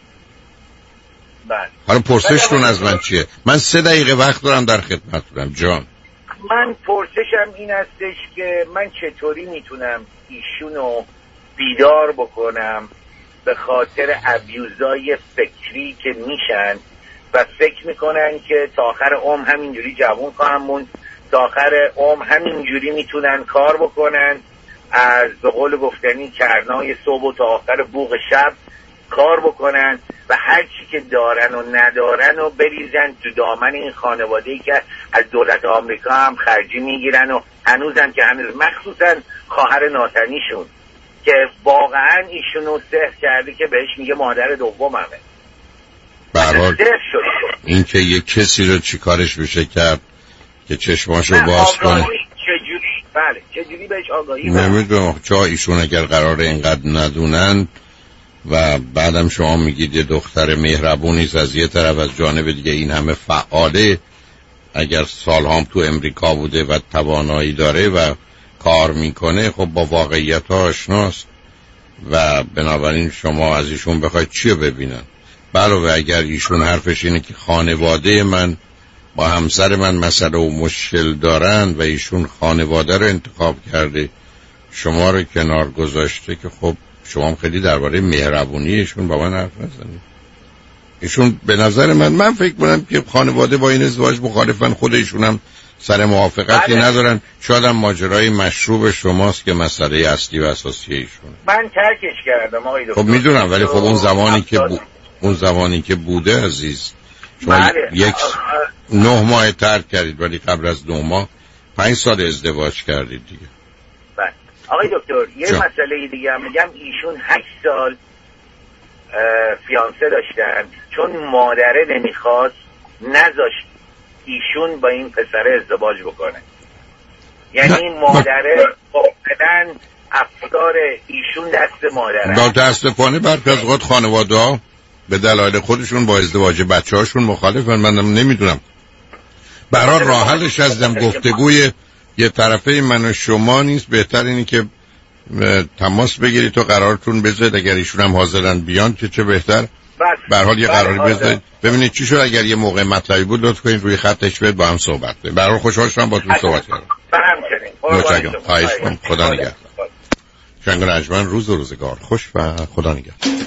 بله. حالا پرسشتون از من چیه؟ من سه دقیقه وقت دارم در خدمتتونم جان. من پرسشم این هستش که من چطوری میتونم ایشونو بیدار بکنم به خاطر ابیوزای فکری که میشن و فکر میکنن که تا آخر عمر همینجوری جوون خواهم موند، تا آخر عمر همینجوری میتونن کار بکنن، از به قول گفتنی کرنای صبح و تا آخر بوق شب کار بکنن و هر چی که دارن و ندارن و بریزن تو دامن این خانواده‌ای که از دولت آمریکا هم خرجی میگیرن و هنوزم که هنوز مخصوصا خواهر ناتنیشون که واقعا ایشونو سحر کرده که بهش میگه مادر دوممه. برحال این که یک کسی رو چی کارش بشه کرد که چشماشو باز کنه چجوری؟ بله چجوری بهش آگاهی نمیدونم. چرا ایشون اگر قراره اینقدر ندونن و بعدم شما میگید یه دختر مهربونیست از یه طرف، از جانب دیگه این همه فعاله، اگر سالهام تو امریکا بوده و توانایی داره و کار میکنه خب با واقعیت ها آشناست و بنابراین شما از ایشون بخواید چی رو ببینن. علاوه اگر ایشون حرفش اینه که خانواده من با همسر من مسئله و مشکل دارن و ایشون خانواده رو انتخاب کرده شما رو کنار گذاشته که خب شما هم خیلی درباره مهربونی ایشون با من حرف نزنید. ایشون به نظر من من فکر کنم که خانواده با این ازدواج مخالفن، خود ایشون هم سر موافقتی بله. ندارن. شاید هم ماجرای مشروب شماست که مسئله اصلی و اساسی ایشون. من ترکش کردم آقای دکتر. خب میدونم ولی خب اون زمانی که بو... اون زمانی که بوده عزیز شما بله. یک نه ماه ترک کردید ولی قبل از نه ماه پنج سال ازدواج کردید دیگه. بله. آقای دکتر یه جا. مسئله دیگه هم میگم ایشون هشت سال فیانسه داشتن، چون مادره نمیخواست نذاشت ایشون با این پسر ازدواج بکنه. یعنی مادره واقعا افکار ایشون دست مادره. متاسفانه برخی از اوقات خانواده ها به دلایل خودشون با ازدواج بچه هاشون مخالفن. منم نمیدونم. برای راه حلش ازدم گفتگوی یه طرفه من و شما نیست، بهتر اینی که تماس بگیرید تو قرارتون بذارید، اگر ایشون هم حاضرن بیان که چه بهتر. به هر حال یه قراری بذارید ببینید چی شد. اگر یه موقع مطلبی بود لطف کنید روی خطش بید با هم صحبت کنید. به هر حال خوشحال شدم باهاتون صحبت کردم. متشکرم. خواهش می‌کنم. خدا نگهدار. شنگ رجمن روز و روزگار خوش و خدا نگهدار.